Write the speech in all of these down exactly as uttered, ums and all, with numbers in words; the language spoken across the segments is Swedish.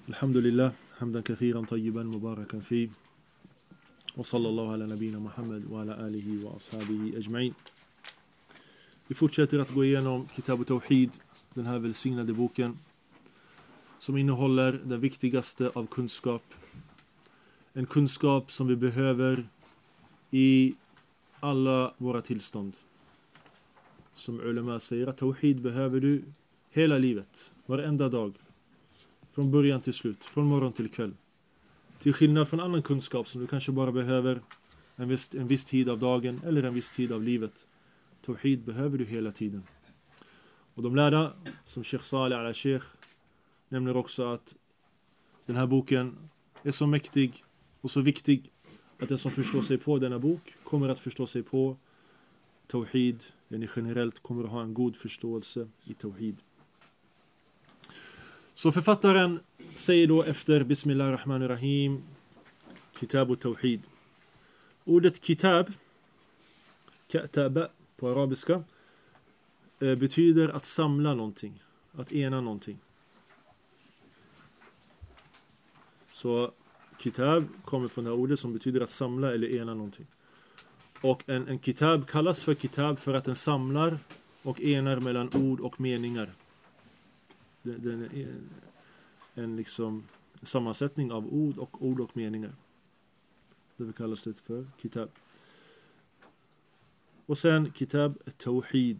الحمد لله حمدا كثيرا طيبا مباركا فيه وصلى الله على نبينا Muhammad och ala alihi wa ashabihi ajma'in. Vi fortsätter att gå igenom Kitab Tawhid, den här välsignade boken som innehåller det viktigaste av kunskap. En kunskap som vi behöver i alla våra tillstånd. Som ulema säger att Tawhid behöver du hela livet, varenda dag. Från början till slut, från morgon till kväll. Till skillnad från annan kunskap som du kanske bara behöver en viss, en viss tid av dagen eller en viss tid av livet. Tawhid behöver du hela tiden. Och de lärda, som Sheikh Saleh al-Sheikh, nämner också att den här boken är så mäktig och så viktig att den som förstår sig på denna bok kommer att förstå sig på Tawhid. Den generellt kommer att ha en god förståelse i Tawhid. Så författaren säger då efter Bismillahirrahmanirrahim Kitab Tawhid. Ordet kitab, ka'taba på arabiska, betyder att samla någonting, att ena någonting. Så kitab kommer från det här ordet som betyder att samla eller ena någonting. Och en, en kitab kallas för kitab för att den samlar och enar mellan ord och meningar. Den är en liksom sammansättning av ord och ord och meningar. Det vi kallar det för kitab. Och sen kitab Tawhid.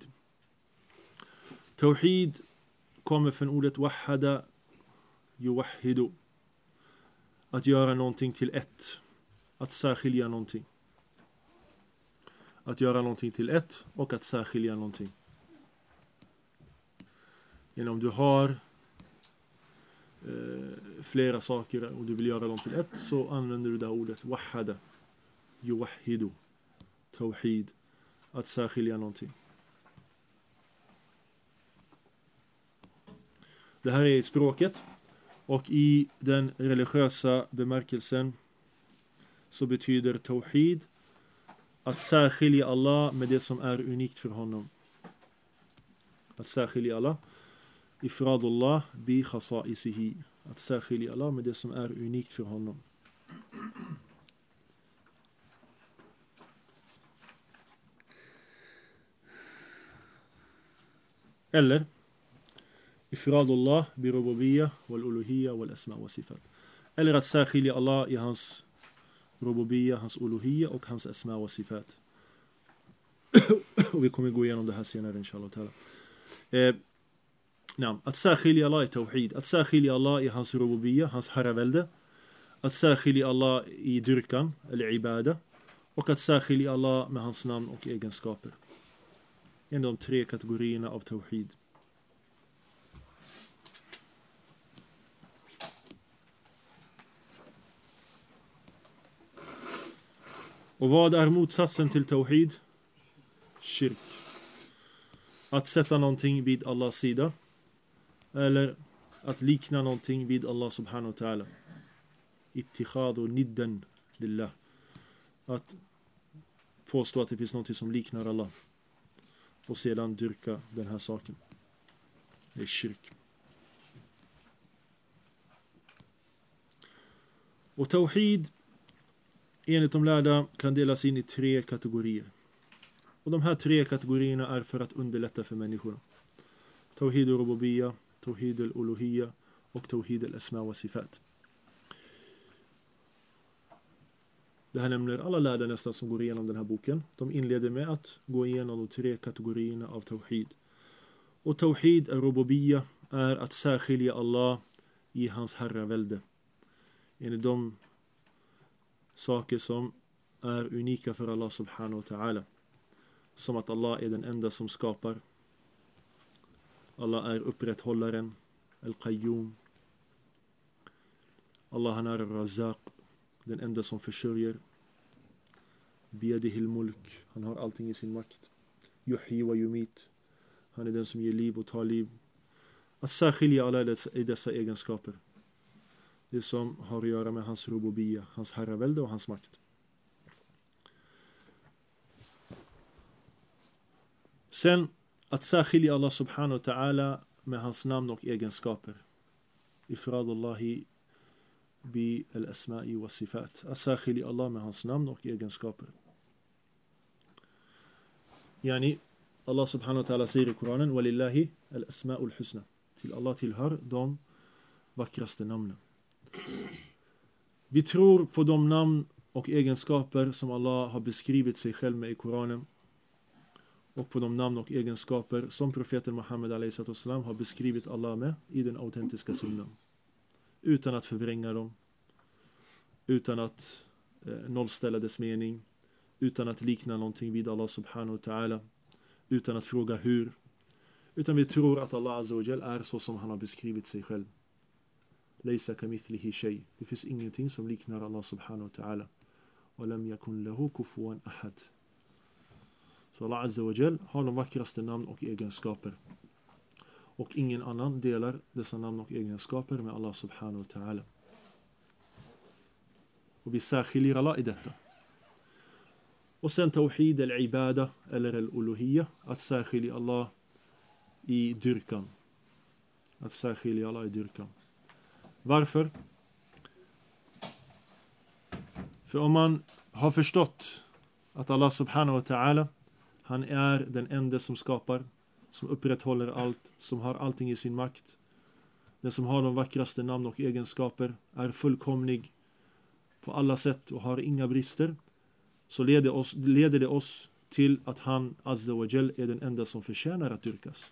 Tawhid kommer från ordet wahada yuwahhidu. Att göra någonting till ett. Att särskilja någonting. Att göra någonting till ett och att särskilja någonting. Genom du har eh, flera saker och du vill göra dem till ett, så använder du det här ordet wahada yuwahhidu, tawhid, att särskilja någonting. Det här är i språket, och i den religiösa bemärkelsen så betyder tawhid att särskilja Allah med det som är unikt för honom. Att särskilja Allah ifradullah bi khasaisihi, att särskilja Allah med det som är unikt för honom. Eller ifradullah bi rububiyya wal uluhiyya wal asma wa sifat. Eller att särskilja Allah i hans rububiyya, hans uluhiyya och hans asma wa sifat. Och vi kommer gå igenom det här senare inshallah ta'ala. Eh, nej, att särskilja Allah i tawhid, att särskilja Allah i hans rububiyya, hans herravälde, att särskilja Allah i dyrkan eller ibada, och att särskilja Allah med hans namn och egenskaper. En av de tre kategorierna av tawhid. Och vad är motsatsen till tawhid? Shirk. Att sätta någonting vid Allahs sida. Eller att likna någonting vid Allah subhanahu wa ta'ala. Ittikhadu niddan lillah. Att påstå att det finns någonting som liknar Allah. Och sedan dyrka den här saken. Det är shirk. Och tawhid, enligt de lärda, kan delas in i tre kategorier. Och de här tre kategorierna är för att underlätta för människorna. Tawhid al-rububiyya, Tawhid al-uluhiyya och Tawhid al-asma wa sifat. Det här nämner alla lärda nästan som går igenom den här boken. De inleder med att gå igenom de tre kategorierna av Tawhid. Och Tawhid al-rububiyya är att särskilja Allah i hans herravälde. Enligt de saker som är unika för Allah subhanahu wa ta'ala. Som att Allah är den enda som skapar. Allah är upprätthållaren, al-qayyum. Allah, han är al-razaq, den enda som försörjer. Biyadihil mulk, han har allting i sin makt. Yuhyi wa yumit, han är den som ger liv och tar liv. Att särskilja Allah i dessa egenskaper. Det som har att göra med hans rububiyya, hans herravälde och hans makt. Sen att särskilja Allah subhanahu wa ta'ala med hans namn och egenskaper. Ifradullahi bi al-asma'i wa sifat. Att särskilja Allah med hans namn och egenskaper. Yani Allah subhanahu wa ta'ala säger i Koranen walillahi al-asma'ul husna. Till Allah tillhör de vackraste namnen. Vi tror på de namn och egenskaper som Allah har beskrivit sig själv med i Koranen. Och på de namn och egenskaper som profeten Muhammed alayhi salam har beskrivit Allah med i den autentiska sunnan. Utan att förvränga dem. Utan att eh, nollställa dess mening. Utan att likna någonting vid Allah subhanahu wa ta'ala. Utan att fråga hur. Utan vi tror att Allah azza wa jal är så som han har beskrivit sig själv. Laysa kamithlihi shay. Det finns ingenting som liknar Allah subhanahu wa ta'ala. Wa lam yakun lahu kufuwan ahad. Så Allah azza wa jal har de vackraste namn och egenskaper. Och ingen annan delar dessa namn och egenskaper med Allah subhanahu wa ta'ala. Och vi särskiljer Allah i detta. Och sen tawhid al-ibada eller al-uluhiyya. Att särskilja Allah i dyrkan. Att särskilja Allah i dyrkan. Varför? För om man har förstått att Allah subhanahu wa ta'ala han är den enda som skapar, som upprätthåller allt, som har allting i sin makt. Den som har de vackraste namn och egenskaper, är fullkomlig på alla sätt och har inga brister. Så leder, oss, leder det oss till att han, azza wa jal, är den enda som förtjänar att dyrkas.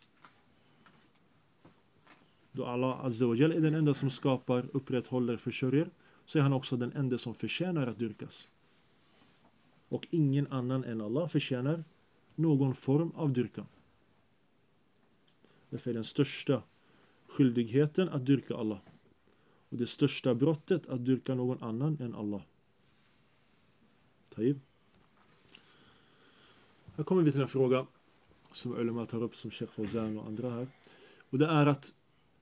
Då Allah, azza wa jal, är den enda som skapar, upprätthåller, försörjer, så är han också den enda som förtjänar att dyrkas. Och ingen annan än Allah förtjänar någon form av dyrkan. Därför är den största skyldigheten att dyrka Allah. Och det största brottet att dyrka någon annan än Allah. Taib. Här kommer vi till en fråga som ulema tar upp, som Sheikh Fawzan och andra här. Och det är att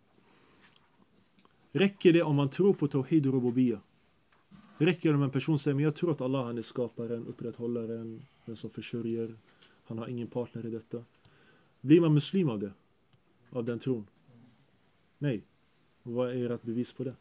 räcker det om man tror på tawhid och rububiyya? Räcker det om en person säger men jag tror att Allah han är skaparen, upprätthållaren, den som försörjer, han har ingen partner i detta. Blir man muslim av det? Av den tron? Nej. Och vad är ert bevis på det?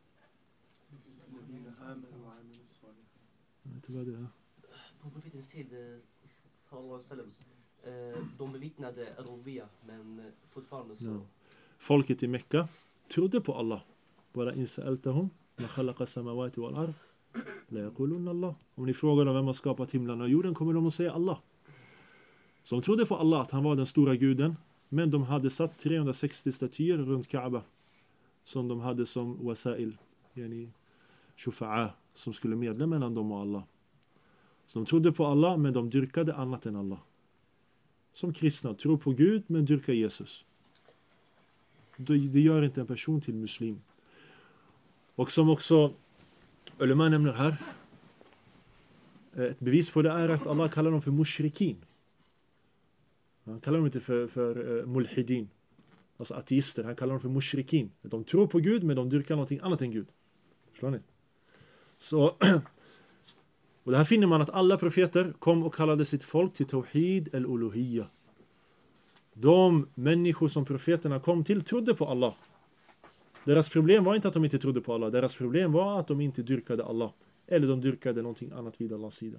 Jag vet inte vad det är. På profetens tid, sallallahu alaihi wasallam, de bevittnade rububiyya, men fortfarande så... No. Folket i Mekka trodde på Allah. Bara insa'altahum ma khalaqa samawati wal ard la yaquluna Allah. Om ni frågar dem vem har skapat himlen och jorden kommer de att säga Allah. Så de trodde på Allah, att han var den stora guden. Men de hade satt trehundrasextio statyer runt Kaaba. Som de hade som wasail. Yani shufa'a. Som skulle medla mellan dem och Allah. Så de trodde på Allah men de dyrkade annat än Allah. Som kristna, tror på Gud men dyrkar Jesus. Det gör inte en person till muslim. Och som också ulema nämner här. Ett bevis på det är att Allah kallar dem för mushrikin. Han kallar dem inte för, för uh, mulhidin. Alltså ateister. Han kallar dem för mushrikin. De tror på Gud men de dyrkar någonting annat än Gud. Förstår ni? Så, och det här finner man att alla profeter kom och kallade sitt folk till tawhid al-uluhiyya. De människor som profeterna kom till trodde på Allah. Deras problem var inte att de inte trodde på Allah. Deras problem var att de inte dyrkade Allah. Eller de dyrkade någonting annat vid Allahs sida.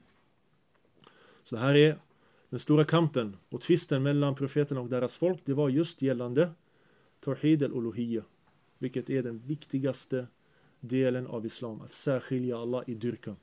Så här är den stora kampen och tvisten mellan profeterna och deras folk. Det var just gällande tawhid al-uluhiyya. Vilket är den viktigaste delen av islam. Att särskilja Allah i dyrkan.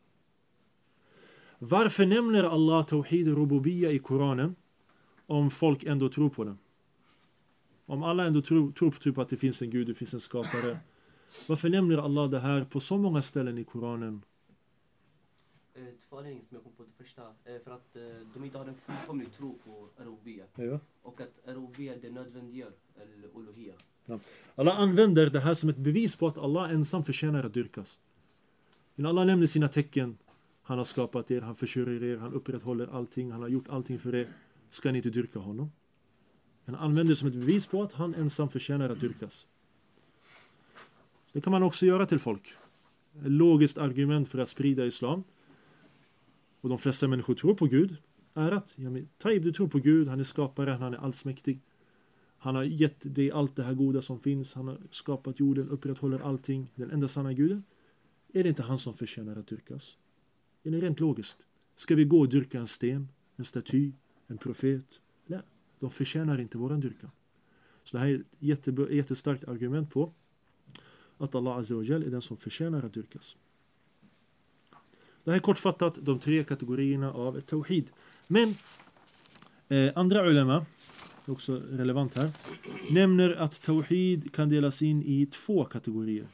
Varför nämner Allah tawhid al-rububiyya i Koranen? Om folk ändå tror på den. Om alla ändå tror, tror typ att det finns en Gud, det finns en skapare. Varför nämner Allah det här på så många ställen i Koranen? Två anledningar som jag kom på det första. För att de inte har en fullkomlig tro på rububiyya. Ja. Och att rububiyya det nödvändiggör uluhiyya. Ja. Allah använder det här som ett bevis på att Allah ensam förtjänar att dyrkas. Men Allah nämner sina tecken. Han har skapat er, han försörjer er, han upprätthåller allting, han har gjort allting för er. Ska ni inte dyrka honom? Han använder det som ett bevis på att han ensam förtjänar att dyrkas. Det kan man också göra till folk. Ett logiskt argument för att sprida islam. Och de flesta människor tror på Gud. Är att, ja men, Taib, du tror på Gud, han är skaparen, han är allsmäktig. Han har gett dig allt det här goda som finns. Han har skapat jorden, upprätthåller allting. Den enda sanna guden. Är det inte han som förtjänar att dyrkas? Är det rent logiskt? Ska vi gå och dyrka en sten, en staty, en profet? Nej, de förtjänar inte våran dyrkan. Så det här är ett jätte, jättestarkt argument på att Allah Azza wa Jal är den som förtjänar att dyrkas. Det här är kortfattat de tre kategorierna av ett tawhid. Men eh, andra ulema, också relevant här, nämner att tawhid kan delas in i två kategorier.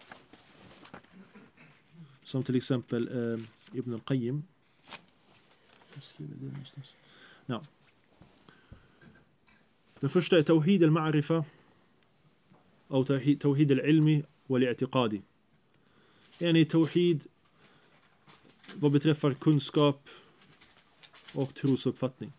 Som till exempel eh, Ibn al-Qayyim. Jag skriver det någonstans. Ja. Den första är tawhid al-ma'rifa och tawhid al-ilmi wal-i'tiqadi. En är tawhid vad beträffar kunskap och trosuppfattning.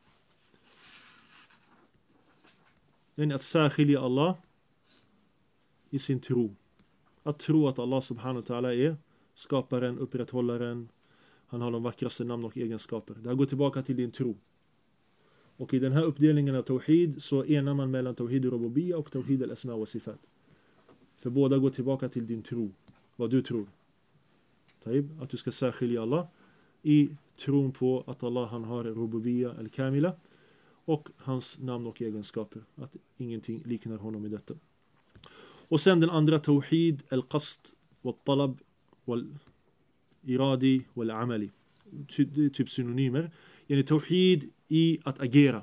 Den är att särskilja Allah i sin tro. Att tro att Allah subhanahu wa ta'ala är skaparen, upprätthållaren. Han har de vackraste namn och egenskaper. Det här går tillbaka till din tro. Och i den här uppdelningen av tawhid så enar man mellan tawhid al-rububiyya och tawhid al-asma wa sifat. För båda går tillbaka till din tro. Vad du tror. Att du ska särskilja Allah i tron på att Allah han har rububiyya al-kamila och hans namn och egenskaper. Att ingenting liknar honom i detta. Och sen den andra tawhid al-qasd wal-talab wal-iradi wal-amali. Typ synonymer. Yani tawhid i att agera.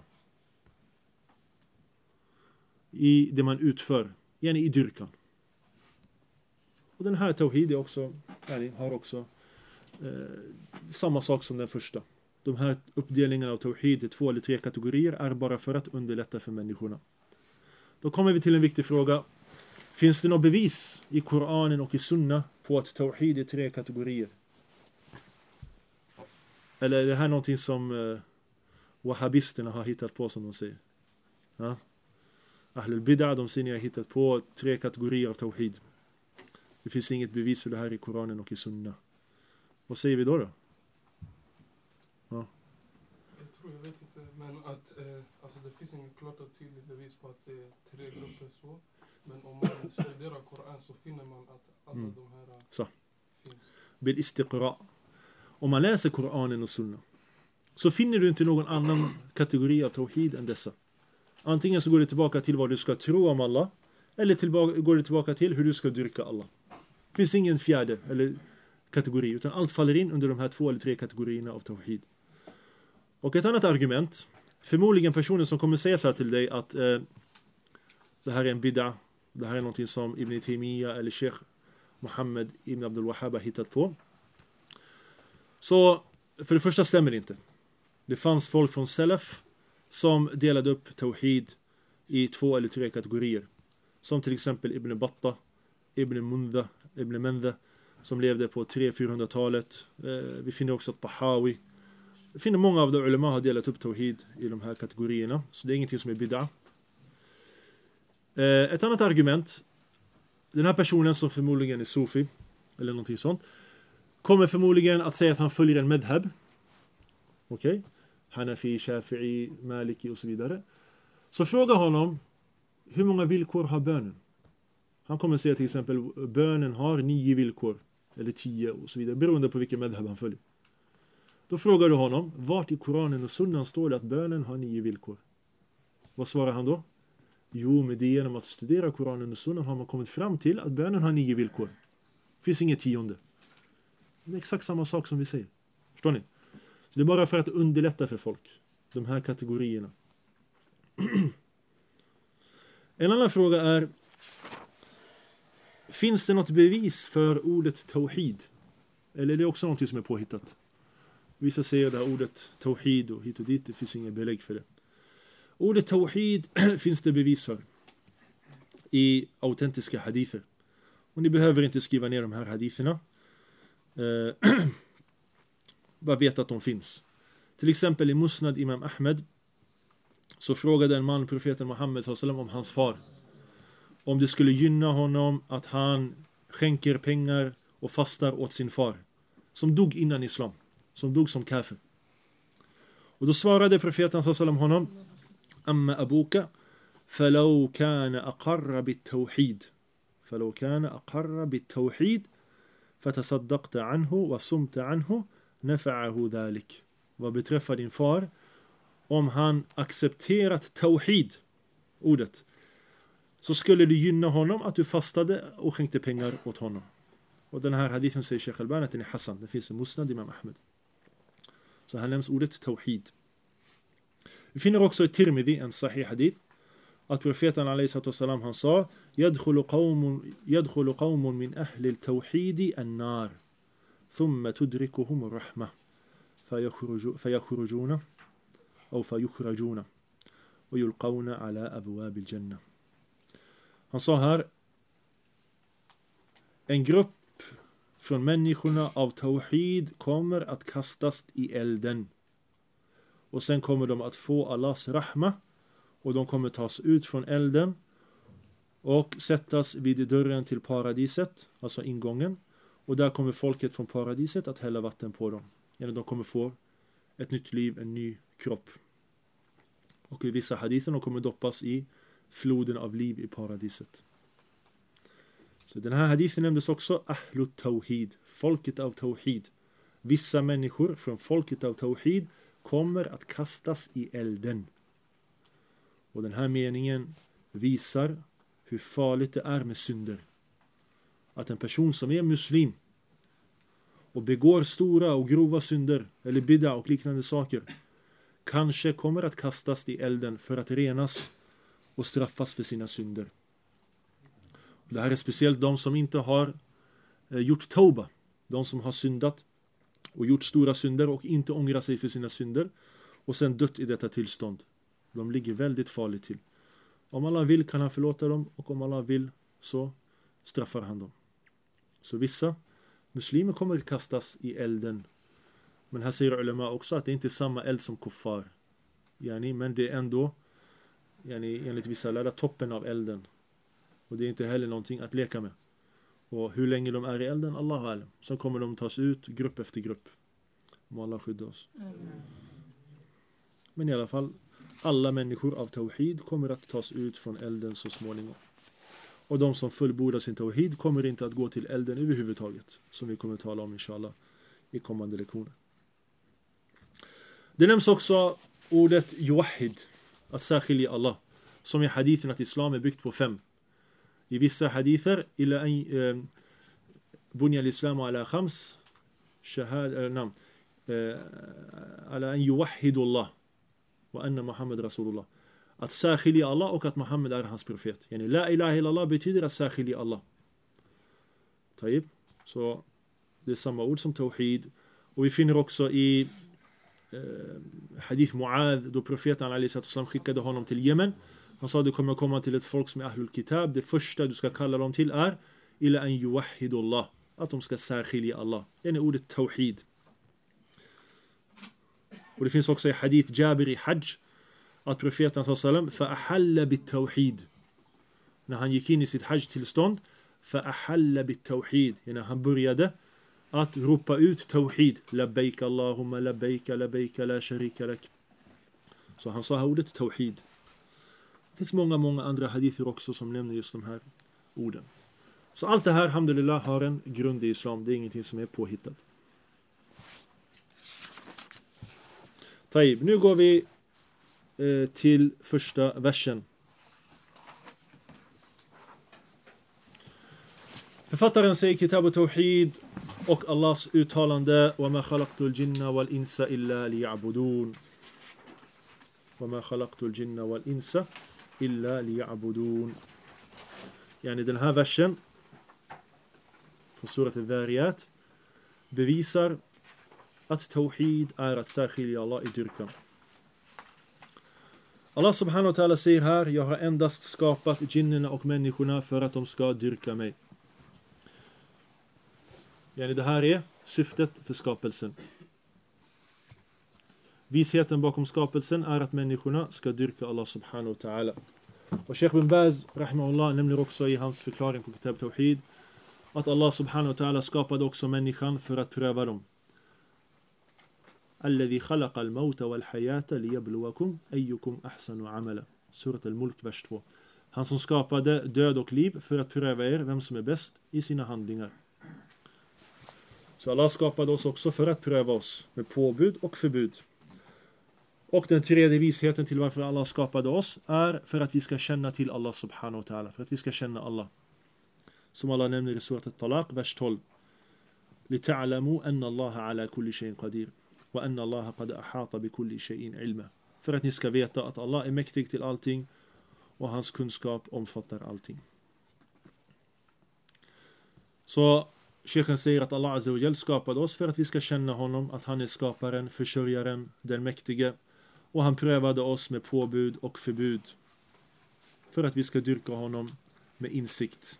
I det man utför. Yani i dyrkan. Och den här tawhid är också, har också eh, samma sak som den första. De här uppdelningarna av tawhid i två eller tre kategorier är bara för att underlätta för människorna. Då kommer vi till en viktig fråga. Finns det något bevis i Koranen och i Sunna på att tawhid är tre kategorier? Eller är det här någonting som eh, wahhabisterna har hittat på, som de säger? Ja? Ahlul bid'ah, de säger ni har hittat på tre kategorier av tawhid. Det finns inget bevis för det här i Koranen och i Sunna. Vad säger vi då då? Ja. Jag tror, jag vet inte, men att eh, alltså det finns inget klart och tydligt bevis på att det är tre grupper så. Men om man studerar Koran så finner man att alla mm. de här så. Finns. Bil istiqra. Om man läser Koranen och Sunna så finner du inte någon annan kategori av tawhid än dessa. Antingen så går det tillbaka till vad du ska tro om Allah, eller tillbaka, går det tillbaka till hur du ska dyrka Allah. Det finns ingen fjärde eller kategori, utan allt faller in under de här två eller tre kategorierna av tawhid. Och ett annat argument, förmodligen personen som kommer säga så här till dig att eh, det här är en bid'ah, det här är någonting som Ibn Taymiyyah eller Sheikh Muhammad Ibn Abdul Wahhab har hittat på. Så för det första stämmer det inte. Det fanns folk från Salaf som delade upp tawhid i två eller tre kategorier. Som till exempel Ibn Battah, Ibn Mundha, Ibn Mendha som levde på tre till fyrahundratalet. Eh, vi finner också Tahawi. Vi finner många av de ulema har delat upp tawhid i de här kategorierna. Så det är ingenting som är bid'ah. Eh, ett annat argument. Den här personen som förmodligen är sufi eller någonting sånt kommer förmodligen att säga att han följer en medhab. Okej? Okay? Hanafi, Shafi'i, Maliki och så vidare. Så fråga honom, hur många villkor har bönen? Han kommer säga till exempel, bönen har nio villkor. Eller tio och så vidare. Beroende på vilken medhab han följer. Då frågar du honom, vart i Koranen och Sunnan står det att bönen har nio villkor? Vad svarar han då? Jo, med det genom att studera Koranen och Sunnan har man kommit fram till att bönen har nio villkor. Det finns inget tionde. Det är exakt samma sak som vi säger. Förstår ni? Så det är bara för att underlätta för folk. De här kategorierna. En annan fråga är, finns det något bevis för ordet tawhid? Eller är det också något som är påhittat? Vissa säger det här ordet tawhid och hit och dit, det finns inga belägg för det. Ordet tawhid finns det bevis för i autentiska hadither. Och ni behöver inte skriva ner de här haditherna. Eh, bara veta att de finns. Till exempel i Musnad Imam Ahmed så frågade en man profeten Muhammed sallallahu alaihi wasallam om hans far. Om det skulle gynna honom att han skänker pengar och fastar åt sin far. Som dog innan islam. Som dog som kafir. Och då svarade profeten sallallahu alaihi wasallam honom: Amma abuka فلو كان أقر بالتوحيد فلو كان أقر بالتوحيد فتصدقت عنه وصمت عنه نفعه ذلك. Vad beträffar din far, om han accepterat tawhid, ordet, så skulle det gynna honom att du fastade och skänkte pengar åt honom. Och den här hadithen säger Sheikh Albani att den är Hassan. Det finns en musnad Imam Ahmed. Så här nämns ordet tawhid. Vi finner också i Tirmidhi en sahih hadith att profeten alaihissalam han sa يدخل قوم يدخل قوم من أهل التوحيد النار ثم تدركهم الرحمة فيخرج فيخرجون أو فيخرجون ويلقون على أبواب الجنة. Han sa här, en grupp från människorna av tawhid kommer att kastas i elden. Och sen kommer de att få Allahs rahma och de kommer tas ut från elden och sättas vid dörren till paradiset, alltså ingången. Och där kommer folket från paradiset att hälla vatten på dem. Eller de kommer få ett nytt liv, en ny kropp. Och i vissa hadither de kommer doppas i floden av liv i paradiset. Så den här hadithen nämndes också Ahlut Tawhid, folket av Tawhid. Vissa människor från folket av Tawhid kommer att kastas i elden. Och den här meningen visar hur farligt det är med synder. Att en person som är muslim och begår stora och grova synder eller bid'a och liknande saker kanske kommer att kastas i elden för att renas och straffas för sina synder. Det här är speciellt de som inte har gjort tauba, de som har syndat och gjort stora synder och inte ångrar sig för sina synder och sen dött i detta tillstånd. De ligger väldigt farligt till. Om Allah vill kan han förlåta dem och om Allah vill så straffar han dem. Så vissa muslimer kommer att kastas i elden. Men här säger ulema också att det inte är samma eld som kuffar. Yani, men det är ändå yani, enligt vissa lärda toppen av elden. Och det är inte heller någonting att leka med. Och hur länge de är i elden, Allah alam. Sen kommer de tas ut grupp efter grupp. Må Allah skydda oss. Mm. Men i alla fall, alla människor av tawhid kommer att tas ut från elden så småningom. Och de som fullbordar sin tawhid kommer inte att gå till elden överhuvudtaget. Som vi kommer att tala om inshallah i kommande lektioner. Det nämns också ordet yuwahid, att särskilja Allah. Som i hadithen att islam är byggt på fem. I vissa hadither ila an bunya al-islam ala khams shahada nam ala an yuwahhidu Allah wa anna Muhammad rasulullah. Att särskilja Allah och att Muhammad är hans profet. Yani la ilaha illallah betyder att särskilja Allah. Taib. Så det är samma ord som tawhid. Och vi finner också i eh, hadith Mu'adh då profeten alaihissalam skickade honom till Yemen. Han sa du kommer komma till ett folk som är ahlul kitab. Det första du ska kalla dem till är ila an yuwahhidullah. Att de ska särskilja Allah. Det är ordet tawhid. Och det finns också i hadith Jabir i Hajj att profeten sallam fa'ahalla bit-tawhid. När han gick in i sitt hajj-tillstånd fa'ahalla bit-tawhid. När han började att ropa ut tawhid. Labbaik Allahumma labbaik labbaik la sharika lak. Så han sa ordet tawhid. Det finns många, många andra hadither också som nämner just de här orden. Så allt det här, alhamdulillah, har en grund i islam. Det är ingenting som är påhittat. Taib, nu går vi eh, till första versen. Författaren säger Kitab och Tawhid och Allahs uttalande وَمَا خَلَقْتُ الْجِنَّ وَالْإِنسَ إِلَّا لِيَعْبُدُونَ وَمَا خَلَقْتُ الْجِنَّ وَالْإِنسَ إِلَّا لِيَعْبُدُونَ. Yani den här versen från surat al-Dhariyat bevisar att tawhid är att särskilja Allah i dyrkan. Allah subhanahu wa ta'ala säger här: jag har endast skapat jinnerna och människorna för att de ska dyrka mig. Yani det här är syftet för skapelsen. Visheten bakom skapelsen är att människorna ska dyrka Allah subhanahu wa ta'ala. Och Sheikh bin Baz rahimahullah nämner också i hans förklaring på Kitab Tawhid att Allah subhanahu wa ta'ala skapade också människan för att pröva dem. Alladhi khalaqa al-mauta wal-hayata liyabluwakum ayyukum ahsanu amala. Surat al-Mulk, vers två. Han som skapade död och liv för att pröva er vem som är bäst i sina handlingar. Så Allah skapade oss också för att pröva oss med påbud och förbud. Och den tredje visheten till varför Allah skapade oss är för att vi ska känna till Allah subhanahu wa ta'ala. För att vi ska känna Allah. Som Allah nämner i surat al-Talaq, vers tolv. لِتَعْلَمُوا أَنَّ اللَّهَ عَلَى كُلِّ شَيْءٍ قَدِيرٌ وَأَنَّ اللَّهَ قَدْ أَحَاطَ بِكُلِّ شَيْءٍ عِلْمًا. För att ni ska veta att Allah är mäktig till allting och hans kunskap omfattar allting. Så Sheikhen säger att Allah Azza wa Jal skapade oss för att vi ska känna honom, att han är skaparen, försörjaren, den mäktige. Och han prövade oss med påbud och förbud för att vi ska dyrka honom med insikt.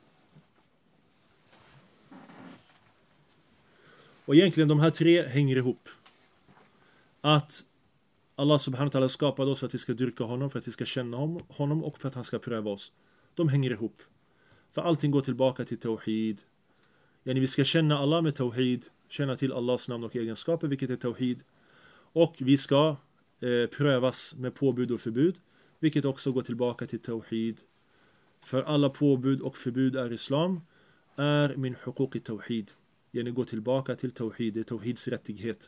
Och egentligen de här tre hänger ihop. Att Allah subhanahu wa ta'ala skapade oss för att vi ska dyrka honom, för att vi ska känna honom och för att han ska pröva oss. De hänger ihop. För allting går tillbaka till tawhid. Yani vi ska känna Allah med tawhid, känna till Allahs namn och egenskaper, vilket är tawhid. Och vi ska eh, prövas med påbud och förbud, vilket också går tillbaka till tawhid. För alla påbud och förbud är islam, är min huquq i tawhid. Yani går tillbaka till tawhid, det är tawhids rättighet.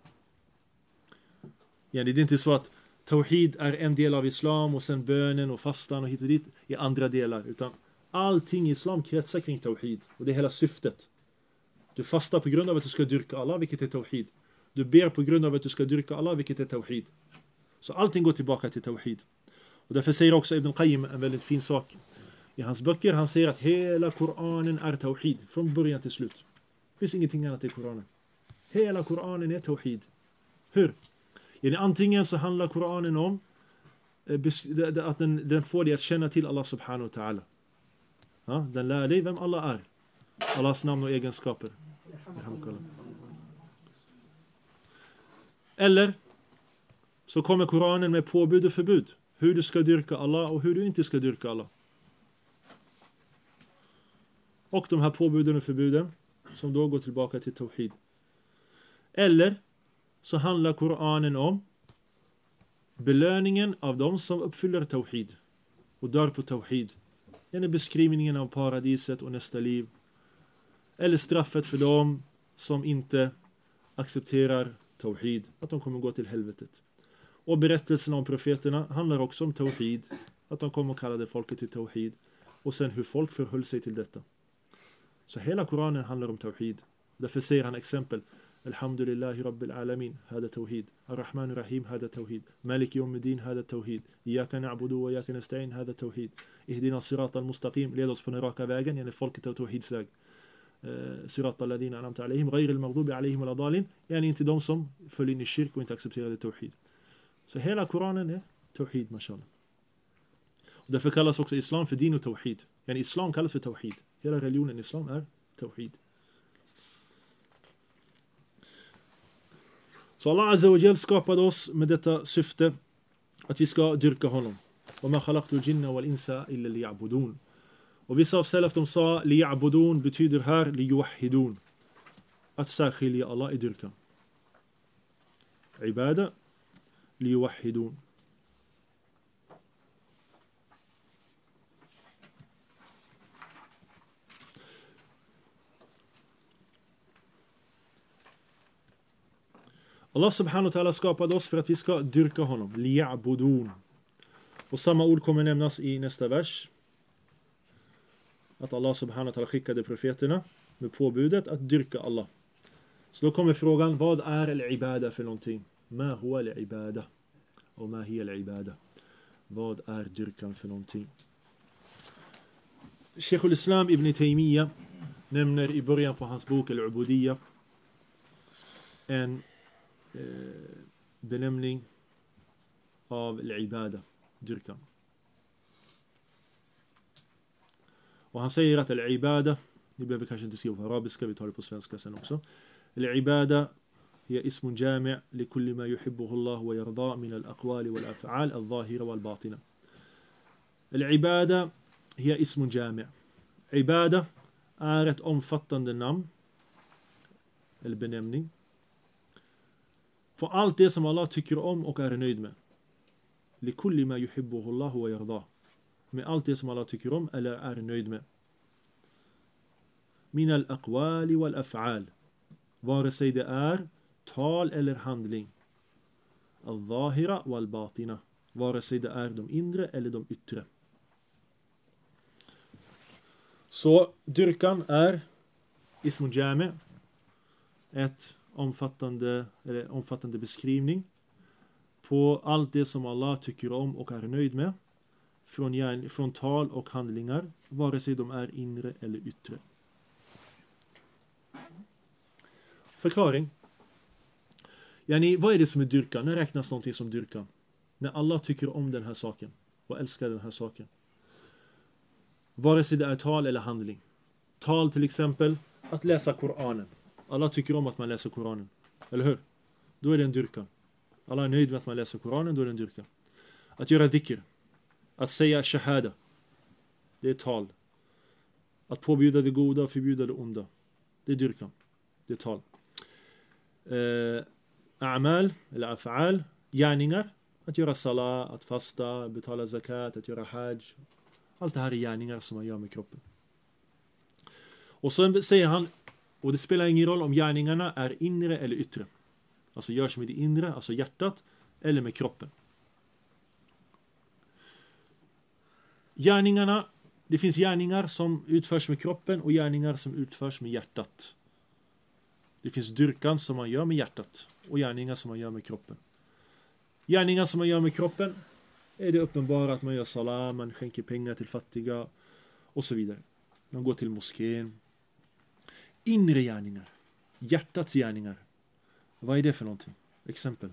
Yani det är inte så att tawhid är en del av islam och sen bönen och fastan och hit och dit i andra delar, utan allting i islam kretsar kring tawhid. Och det är hela syftet. Du fastar på grund av att du ska dyrka Allah, vilket är tawhid. Du ber på grund av att du ska dyrka Allah, vilket är tawhid. Så allting går tillbaka till tawhid. Och därför säger också Ibn Qayyim en väldigt fin sak. I hans böcker, han säger att hela Koranen är tawhid. Från början till slut. Det finns ingenting annat i Koranen. Hela Koranen är tawhid. Hur? Yani antingen så handlar Koranen om att den, den får dig att känna till Allah subhanahu wa ta'ala. Ja, den lär dig vem Allah är. Allahs namn och egenskaper. Eller så kommer Koranen med påbud och förbud. Hur du ska dyrka Allah och hur du inte ska dyrka Allah. Och de här påbuden och förbuden som då går tillbaka till tawhid. Eller så handlar Koranen om belöningen av de som uppfyller tawhid och dör på tawhid. Den är beskrivningen av paradiset och nästa liv. Eller straffet för dem som inte accepterar tawhid, att de kommer gå till helvetet. Och berättelsen om profeterna handlar också om tawhid, att de kommer och kallade folket till tawhid, och sen hur folk förhöll sig till detta. Så hela Koranen handlar om tawhid. Därför säger han exempel: Alhamdulillahi Rabbil Alamin, hada tawhid. Ar-Rahman Ar-Rahim, hada tawhid. Malik Yawmiddin, hada tawhid. Iyaka na'budu wa iyaka nasta'in, hada tawhid. Ihdina sirat al-mustaqim, led oss på den raka vägen, yani folket av tawhids väg. Sirat al-ladina anamta alayhim, ghayr al-maghdubi alayhim al-adalin, yani inte de som föll in i kyrk och inte accepterade tawhid. Så hela Koranen är tawhid, mashallah. Och därför kallas också islam för din och tawhid. Yani islam kallas för tawhid. Hela religionen islam är tawhid. Så Allah Azza wa Jal skapade oss med detta syfte, att vi ska dyrka honom. وَمَا خَلَقْتُ الْجِنَّ وَالْإِنسَ إِلَّا لِيَعْبُدُونَ. Och vissa av salaf, de sa liya'budun betyder här liyuwahhidun, att särskilja Allah i dyrkan. Ibada liyuwahhidun. Allah subhanahu wa ta'ala skapade oss för att vi ska dyrka honom. Liya'budun. Och samma ord kommer nämnas i nästa vers. Att Allah subhanahu wa ta'ala skickade profeterna med påbudet att dyrka Allah. Så då kommer frågan, vad är al-ibada för någonting? Ma huwa al-ibada? Och ma hiya al-ibada? Vad är dyrkan för någonting? Sheikh al-Islam Ibn Taymiyyah nämner i början på hans bok Al-Ubudiyya en eh, benämning av al-ibada, dyrkan. Och han säger att al-ibada, ni behöver kanske inte skriva på arabiska, vi tar det på svenska sen också. Al-ibada هي اسم جامع لكل ما يحبه الله ويرضاه من الأقوال والأفعال الظاهرة والباطنة. العبادة هي اسم جامع. عبادة är ett omfattande namn eller benämning för allt det som Allah tycker om och är nöjd med. لكل ما يحبه الله ويرضاه. Med allt det som Allah tycker om eller är nöjd med. Min al-aqwali wal-af'al. Vare sig det är tal eller handling. Al-zahira wal-batina. Vare sig det är de inre eller de yttre. Så dyrkan är ismun jami, ett omfattande, eller omfattande beskrivning på allt det som Allah tycker om och är nöjd med från, gärn, från tal och handlingar, vare sig de är inre eller yttre. Förklaring. Yani, vad är det som är dyrkan? När räknas någonting som dyrkan? När Allah tycker om den här saken och älskar den här saken. Vare sig det är tal eller handling. Tal till exempel, att läsa Koranen. Allah tycker om att man läser Koranen. Eller hur? Då är det en dyrkan. Allah är nöjd med att man läser Koranen, då är det en dyrkan. Att göra dhikr. Att säga shahada. Det är tal. Att påbjuda det goda och förbjuda det onda. Det är dyrkan. Det är tal. Eh, a'mal, eller af'al, gärningar. Att göra salat, att fasta, betala zakat, att göra hajj. Allt det här är gärningar som man gör med kroppen. Och så säger han, och det spelar ingen roll om gärningarna är inre eller yttre. Alltså görs med det inre, alltså hjärtat, eller med kroppen. Gärningarna, det finns gärningar som utförs med kroppen och gärningar som utförs med hjärtat. Det finns dyrkan som man gör med hjärtat och gärningar som man gör med kroppen. Gärningar som man gör med kroppen är det uppenbara att man gör salat, man skänker pengar till fattiga och så vidare. Man går till moskén. Inre gärningar, hjärtats gärningar. Vad är det för någonting? Exempel.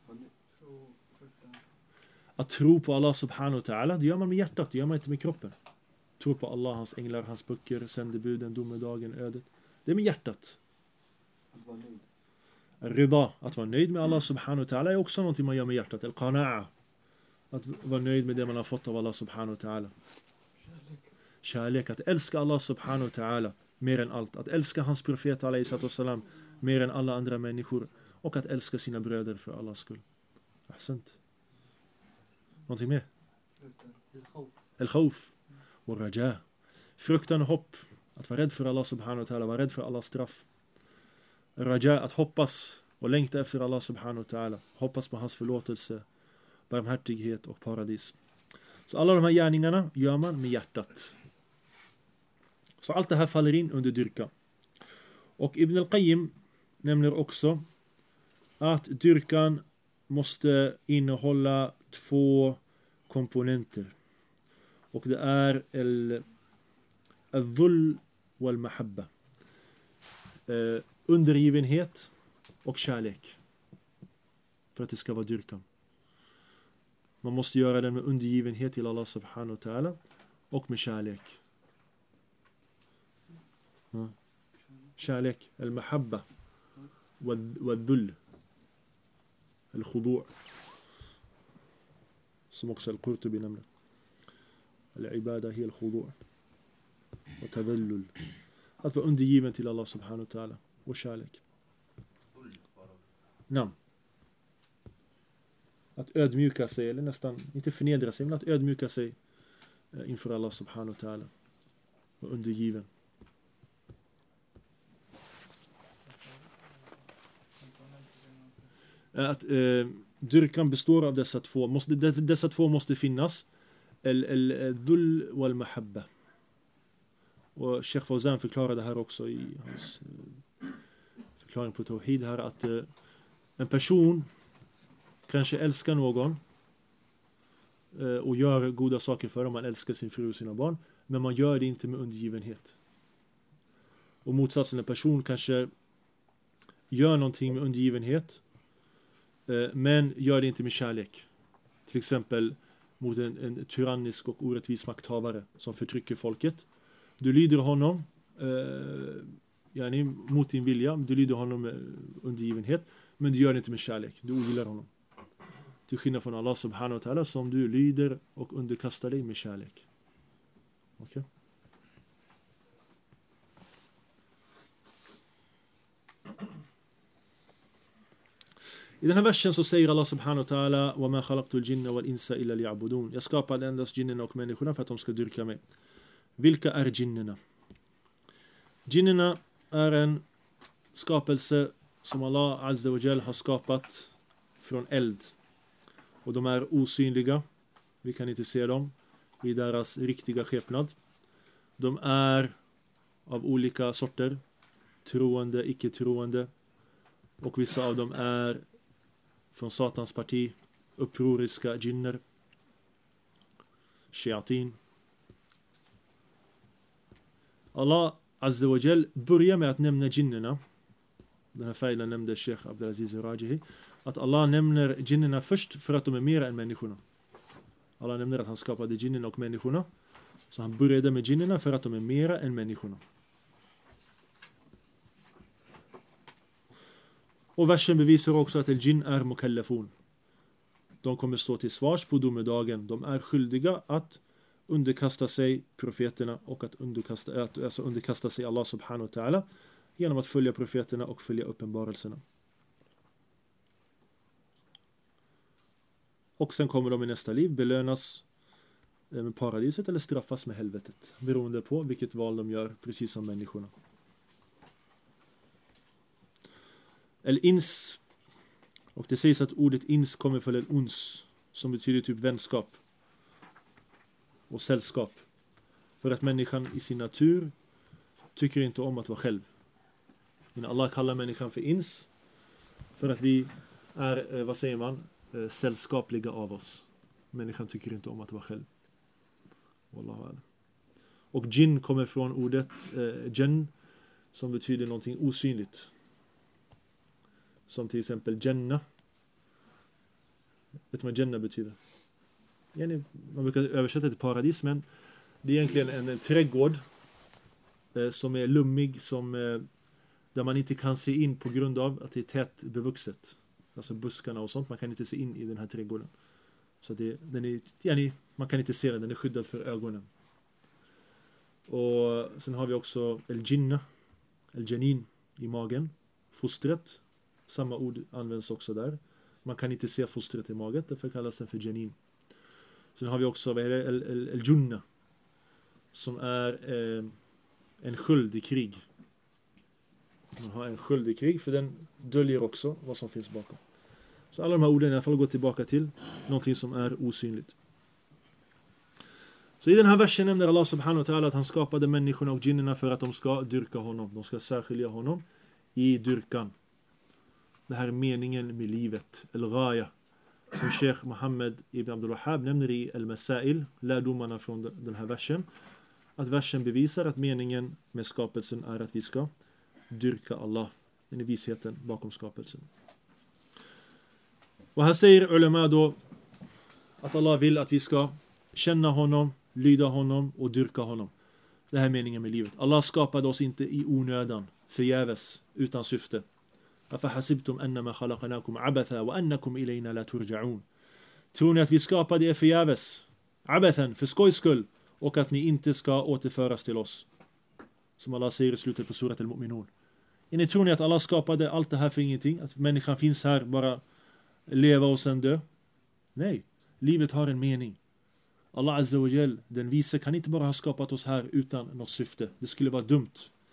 Att tro på Allah subhanahu wa ta'ala, det gör man med hjärtat, det gör man inte med kroppen. Tro på Allah, hans änglar, hans böcker, sändebuden, domedagen, ödet. Det är med hjärtat. Att vara nöjd. Rida, att vara nöjd med Allah subhanahu wa ta'ala är också någonting man gör med hjärtat. Al-qana'a, att vara nöjd med det man har fått av Allah subhanahu wa ta'ala. Kärlek. Kärlek, att älska Allah subhanahu wa ta'ala mer än allt. Att älska hans profet alayhi salatu wassalam mer än alla andra människor. Och att älska sina bröder för Allahs skull. Ahsant. Någonting mer? Al-khawf. Och raja. Fruktan och hopp. Att vara rädd för Allah subhanahu wa ta'ala. Vara rädd för Allahs straff. Raja, att hoppas och längta efter Allah subhanahu wa ta'ala. Hoppas på hans förlåtelse, barmhärtighet och paradis. Så alla de här gärningarna gör man med hjärtat. Så allt det här faller in under dyrkan. Och Ibn al-Qayyim nämner också att dyrkan måste innehålla två komponenter. Och det är al-dhull wal-mahabba. Eh, undergivenhet och kärlek. För att det ska vara dyrkan. Man måste göra den med undergivenhet till Allah subhanahu wa ta'ala och med kärlek. Ja. Kärlek, al-mahabba wal-dhull, al-khudu', som också al-Qurtubi nämner. Al-ibada hiya al-khudu' och tadallul. Att vara undergiven till Allah subhanahu wa ta'ala och kärlek. Namn. Att ödmjuka sig, eller nästan, inte förnedra sig, men att ödmjuka sig inför Allah subhanahu wa ta'ala. Och undergiven. Att eh, dyrkan består av dessa två. Måste, dessa två måste finnas. Al-dhull wal-mahabba. Och Sheikh Fawzan förklarade här också i hans eh, förklaring på Tawhid här att eh, en person kanske älskar någon eh, och gör goda saker för dem. Man älskar sin fru och sina barn, men man gör det inte med undergivenhet. Och motsatsen, en person kanske gör någonting med undergivenhet eh, men gör det inte med kärlek. Till exempel mot en, en tyrannisk och orättvis makthavare som förtrycker folket. Du lyder honom eh, yani mot din vilja, du lyder honom med undergivenhet, men du gör det inte med kärlek. Du ogillar honom. Till skillnad från Allah subhanahu wa ta'ala som du lyder och underkastar dig med kärlek. Okej? Okay. I den här versen så säger Allah subhanahu wa ta'ala وَمَا خَلَقْتُ الْجِنَّ وَالْإِنسَ إِلَّا لِيَعْبُدُونَ. Jag skapade endast jinnerna och människorna för att de ska dyrka mig. Vilka är jinnerna? Jinnerna är en skapelse som Allah azza wa jal har skapat från eld. Och de är osynliga. Vi kan inte se dem i deras riktiga skepnad. De är av olika sorter. Troende, icke-troende. Och vissa av dem är från Satans parti. Upproriska jinner. Shayatin. Allah azza wa jal börjar med att nämna jinnerna. Den här failen nämnde Sheikh Abdelaziz Rajihi. Att Allah nämner jinnerna först för att de är mer än människorna. Allah nämner att han skapade jinnerna och människorna. Så han började med jinnerna för att de är mer än människorna. Och versen bevisar också att el-jinn är mukallafun. De kommer stå till svars på domedagen. De är skyldiga att underkasta sig profeterna och att underkasta, att, alltså underkasta sig Allah subhanahu wa ta'ala genom att följa profeterna och följa uppenbarelserna. Och sen kommer de i nästa liv belönas med paradiset eller straffas med helvetet. Beroende på vilket val de gör, precis som människorna. El-ins. Och det sägs att ordet ins kommer från el-uns, som betyder typ vänskap och sällskap. För att människan i sin natur tycker inte om att vara själv. Men Allah kallar människan för ins för att vi är, vad säger man, sällskapliga av oss. Människan tycker inte om att vara själv. Wallahu. Och jinn kommer från ordet eh, jinn, som betyder någonting osynligt. Som till exempel Jannah. Vet du vad Jannah betyder? Man brukar översätta till paradis, men det är egentligen en, en trädgård eh, som är lummig, som, eh, där man inte kan se in på grund av att det är tätt bevuxet. Alltså buskarna och sånt, man kan inte se in i den här trädgården. Så det, den är, ja, man kan inte se den, den är skyddad för ögonen. Och sen har vi också el-jinnah, el-janin i magen, fostret. Samma ord används också där. Man kan inte se fostret i magen, därför kallas den för janin. Sen har vi också el-junnah, som är eh, en sköld i krig. Man har en sköld i krig, för den döljer också vad som finns bakom. Så alla de här orden i alla fall går tillbaka till någonting som är osynligt. Så i den här versen nämner Allah subhanahu wa ta'ala att han skapade människorna och jinnerna för att de ska dyrka honom. De ska särskilja honom i dyrkan. Det här är meningen med livet. El-Ghaya. Som Sheikh Mohammed ibn Abdul Wahhab nämner i El-Masail, lärdomarna från den här versen. Att versen bevisar att meningen med skapelsen är att vi ska dyrka Allah. Den är visheten bakom skapelsen. Och här säger ulema då att Allah vill att vi ska känna honom, lyda honom och dyrka honom. Det här är meningen med livet. Allah skapade oss inte i onödan, förgäves, utan syfte. أَفَحَسِبْتُمْ أَنَّمَا خَلَقَنَاكُمْ عَبَثًا وَأَنَّكُمْ إِلَيْنَا لَا تُرْجَعُونَ. Tror ni att vi skapade er förgäves, abathan, för skojs skull, och att ni inte ska återföras till oss? Som Allah säger i slutet på surat al-Mu'minun. Ni tror ni att Allah skapade allt det här för ingenting? Att människan finns här bara leva och sen dö? Nej, livet har en mening. Allah azza wa jal, den vise, kan inte bara ha skapat oss här utan något syfte. Det skulle vara dumt.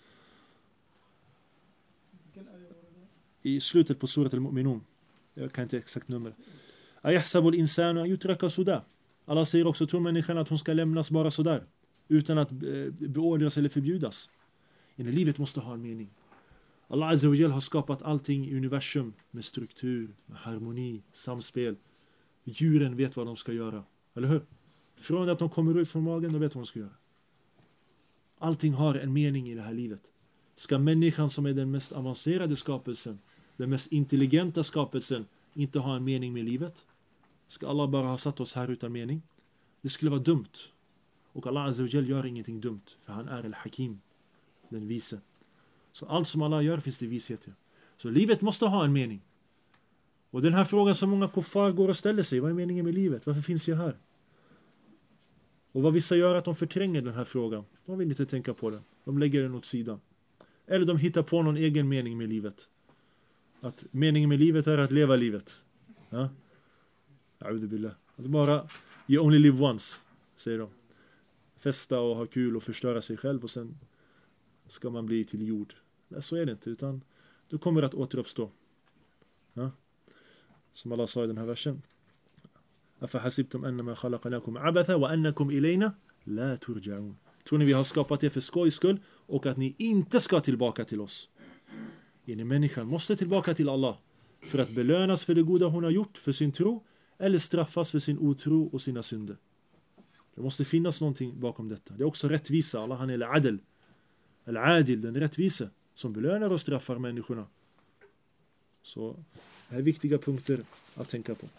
I slutet på surat al-Mu'minun, jag kan inte exakt nummer. Ayahsabul insana yutraka suda. Allah säger också, tror människan att hon ska lämnas bara sådär, utan att beordras eller förbjudas? Men livet måste ha en mening. Allah azza wa jal har skapat allting i universum med struktur, med harmoni, samspel. Djuren vet vad de ska göra, eller hur? Från att de kommer ut från magen, de vet vad de ska göra. Allting har en mening i det här livet. Ska människan, som är den mest avancerade skapelsen, den mest intelligenta skapelsen, inte ha en mening med livet? Ska Allah bara ha satt oss här utan mening? Det skulle vara dumt. Och Allah azza wa jal gör ingenting dumt, för han är al-Hakim, den vise. Så allt som Allah gör finns det vishet i. Så livet måste ha en mening. Och den här frågan som många kuffar går och ställer sig, vad är meningen med livet? Varför finns jag här? Och vad vissa gör att de förtränger den här frågan. De vill inte tänka på den. De lägger den åt sidan. Eller de hittar på någon egen mening med livet. Att meningen med livet är att leva livet. Ja? A'udhu att bara, you only live once, säger de. Festa och ha kul och förstöra sig själv och sen ska man bli till jord. Nej, så är det inte, utan du kommer att återuppstå. Ja? Som Allah sa i den här versen. أَفَحَسِبْتُمْ أَنَّمَا خَلَقَنَاكُمْ عَبَثًا وَأَنَّكُمْ إِلَيْنَا لَا تُرْجَعُونَ. Tror ni vi har skapat det för skojs skull och att ni inte ska tillbaka till oss? En människan måste tillbaka till Allah för att belönas för det goda hon har gjort, för sin tro, eller straffas för sin otro och sina synder. Det måste finnas någonting bakom detta. Det är också rättvisa. Allah, han är al-adil. Al-adil, den rättvisa som belönar och straffar människorna. Så det är viktiga punkter att tänka på.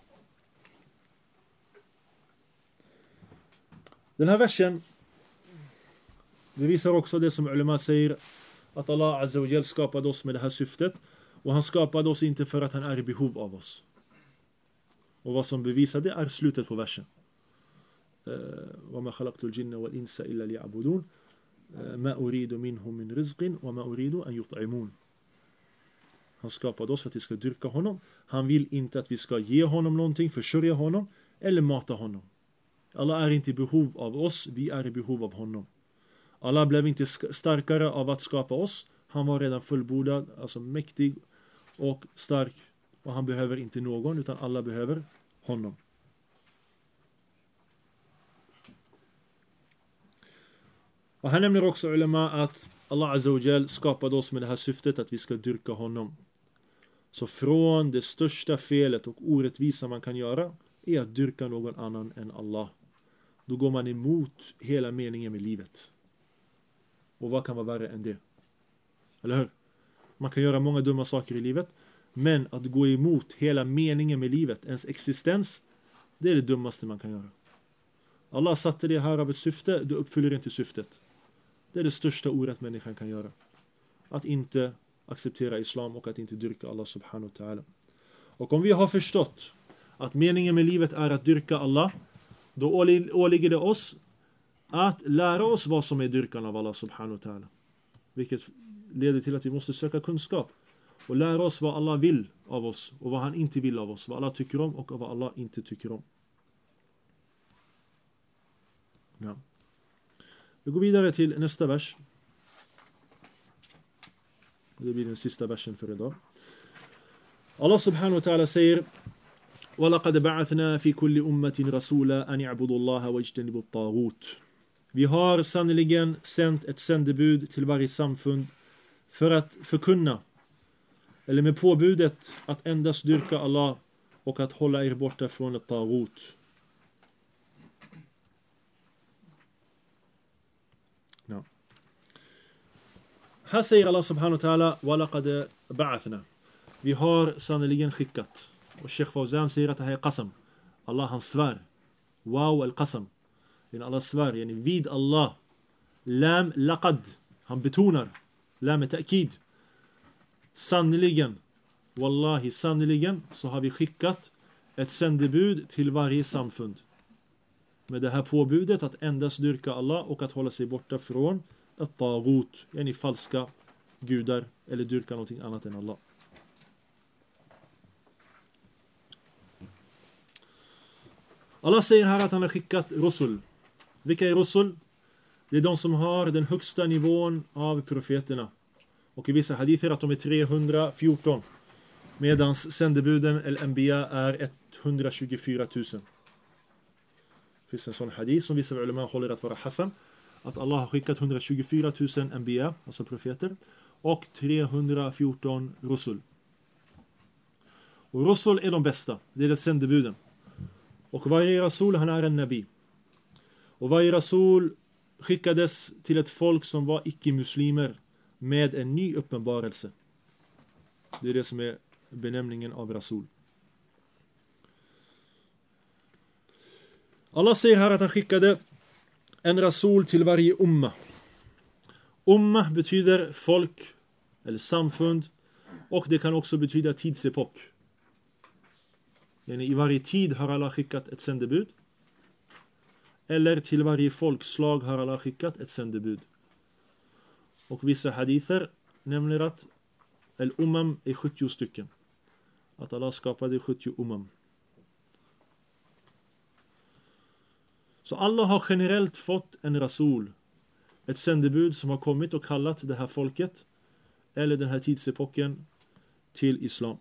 Den här versen bevisar också det som ulema säger, att Allah Azza wa Jal skapade oss med det här syftet, och han skapade oss inte för att han är i behov av oss. Och vad som bevisar det är slutet på versen. وَمَا خَلَقْتُ الْجِنَّ وَالْإِنسَ إِلَّا لِيَعْبُدُونَ مَا أُرِيدُ مِنْهُمْ مِنْ رِزْقٍ وَمَا أُرِيدُ أَنْ يُطْعِمُونَ. Han skapade oss för att vi ska dyrka honom. Han vill inte att vi ska ge honom någonting, försörja honom eller mata honom. Allah är inte i behov av oss, vi är i behov av honom. Allah blev inte starkare av att skapa oss. Han var redan fullbordad, alltså mäktig och stark. Och han behöver inte någon, utan alla behöver honom. Och han nämner också ulema att Allah Azza wa Jal skapade oss med det här syftet att vi ska dyrka honom. Så från det största felet och orättvisa man kan göra är att dyrka någon annan än Allah. Då går man emot hela meningen med livet. Och vad kan vara värre än det? Eller hur? Man kan göra många dumma saker i livet, men att gå emot hela meningen med livet, ens existens, det är det dummaste man kan göra. Allah satte det här av ett syfte, du uppfyller inte syftet. Det är det största orätt människan kan göra. Att inte acceptera islam och att inte dyrka Allah subhanahu wa ta'ala. Och om vi har förstått att meningen med livet är att dyrka Allah, då åligger det oss att lära oss vad som är dyrkan av Allah subhanahu wa ta'ala. Vilket leder till att vi måste söka kunskap och lära oss vad Allah vill av oss och vad han inte vill av oss. Vad Allah tycker om och vad Allah inte tycker om. Ja. Vi går vidare till nästa vers. Det blir den sista versen för idag. Allah subhanahu wa ta'ala säger: وَلَقَدْ بَعَثْنَا فِي كُلِّ أُمَّةٍ رَسُولًا أَنْ يَعْبُدُوا اللَّهَ وَاجْتَنِبُوا الطَّاغُوتَ. Vi har sannoliken sänt ett sändebud till varje samfund för att förkunna, eller med påbudet att endast dyrka Allah och att hålla er borta från ett taghut. Ja. Här säger Allah subhanahu wa ta'ala: وَلَقَدْ بَعَثْنَا. Vi har sannoliken skickat. Och Sheikh Fawzan säger att det här är qasam. Allah han svär. Wow al-qasam. Allah svär, yani vid Allah. Lam laqad. Han betonar. Lam är ta'kid. Sannoliken. Wallahi, sannoliken så har vi skickat ett sändebud till varje samfund. Med det här påbudet att endast dyrka Allah och att hålla sig borta från ett taghut. Yani falska gudar eller dyrka någonting annat än Allah. Allah säger här att han har skickat Rusul. Vilka är Rusul? Det är de som har den högsta nivån av profeterna. Och i vissa hadither att de är trehundrafjorton. Medan sändebuden el-Anbiya är etthundratjugofyra tusen. Det finns en sån hadith som vissa ulema håller att vara Hassan. Att Allah har skickat etthundratjugofyra tusen Anbiya, alltså profeter. Och trehundrafjorton Rusul. Och Rusul är de bästa. Det är det sändebuden. Och varje rasul han är en nabi. Och varje rasul skickades till ett folk som var icke-muslimer med en ny uppenbarelse. Det är det som är benämningen av rasul. Allah säger här att han skickade en rasul till varje umma. Umma betyder folk eller samfund, och det kan också betyda tidsepok. I varje tid har Allah skickat ett sändebud. Eller till varje folkslag har Allah skickat ett sändebud. Och vissa hadither nämner att al-umam är sjuttio stycken. Att Allah skapade sjuttio umam. Så Allah har generellt fått en rasul, ett sändebud som har kommit och kallat det här folket eller den här tidsepoken till islam.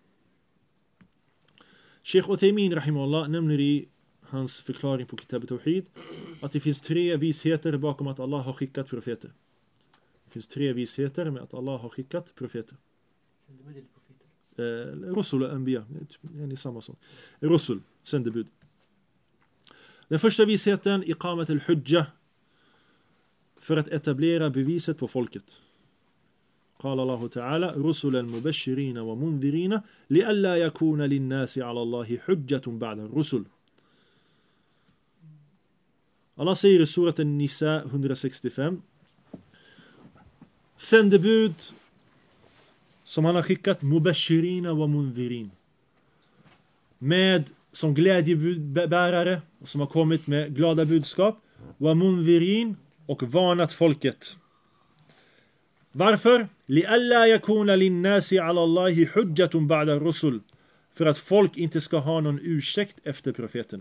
Sheikh Uthaymin rahimahullah nämner i hans förklaring på Kitab al-Tawhid att det finns tre visheter bakom att Allah har skickat profeter. Det finns tre visheter med att Allah har skickat profeter. Sändebud eller profeter? Eh, Rusul och Anbiya, det är samma sak. Rusul, sändebud. Den första visheten, iqamat al-hujja, för att etablera beviset på folket. قال الله تعالى رسلا مبشرين ومنذرين لئلا يكون للناس على الله حجة بعد الرسل. Allah säger i surat An-Nisa hundrasextiofem: sändebud som han har skickat mubashirina wa mundhirin, med som glädjebärare som har kommit med glada budskap, wa mundhirin, och varnat folket. Varför? لِأَلَّا يَكُونَ لِلنَّاسِ عَلَى اللَّهِ حُجَّةٌ بَعْدَ الرُّسُلِ, för att folk inte ska ha någon ursäkt efter profeterna.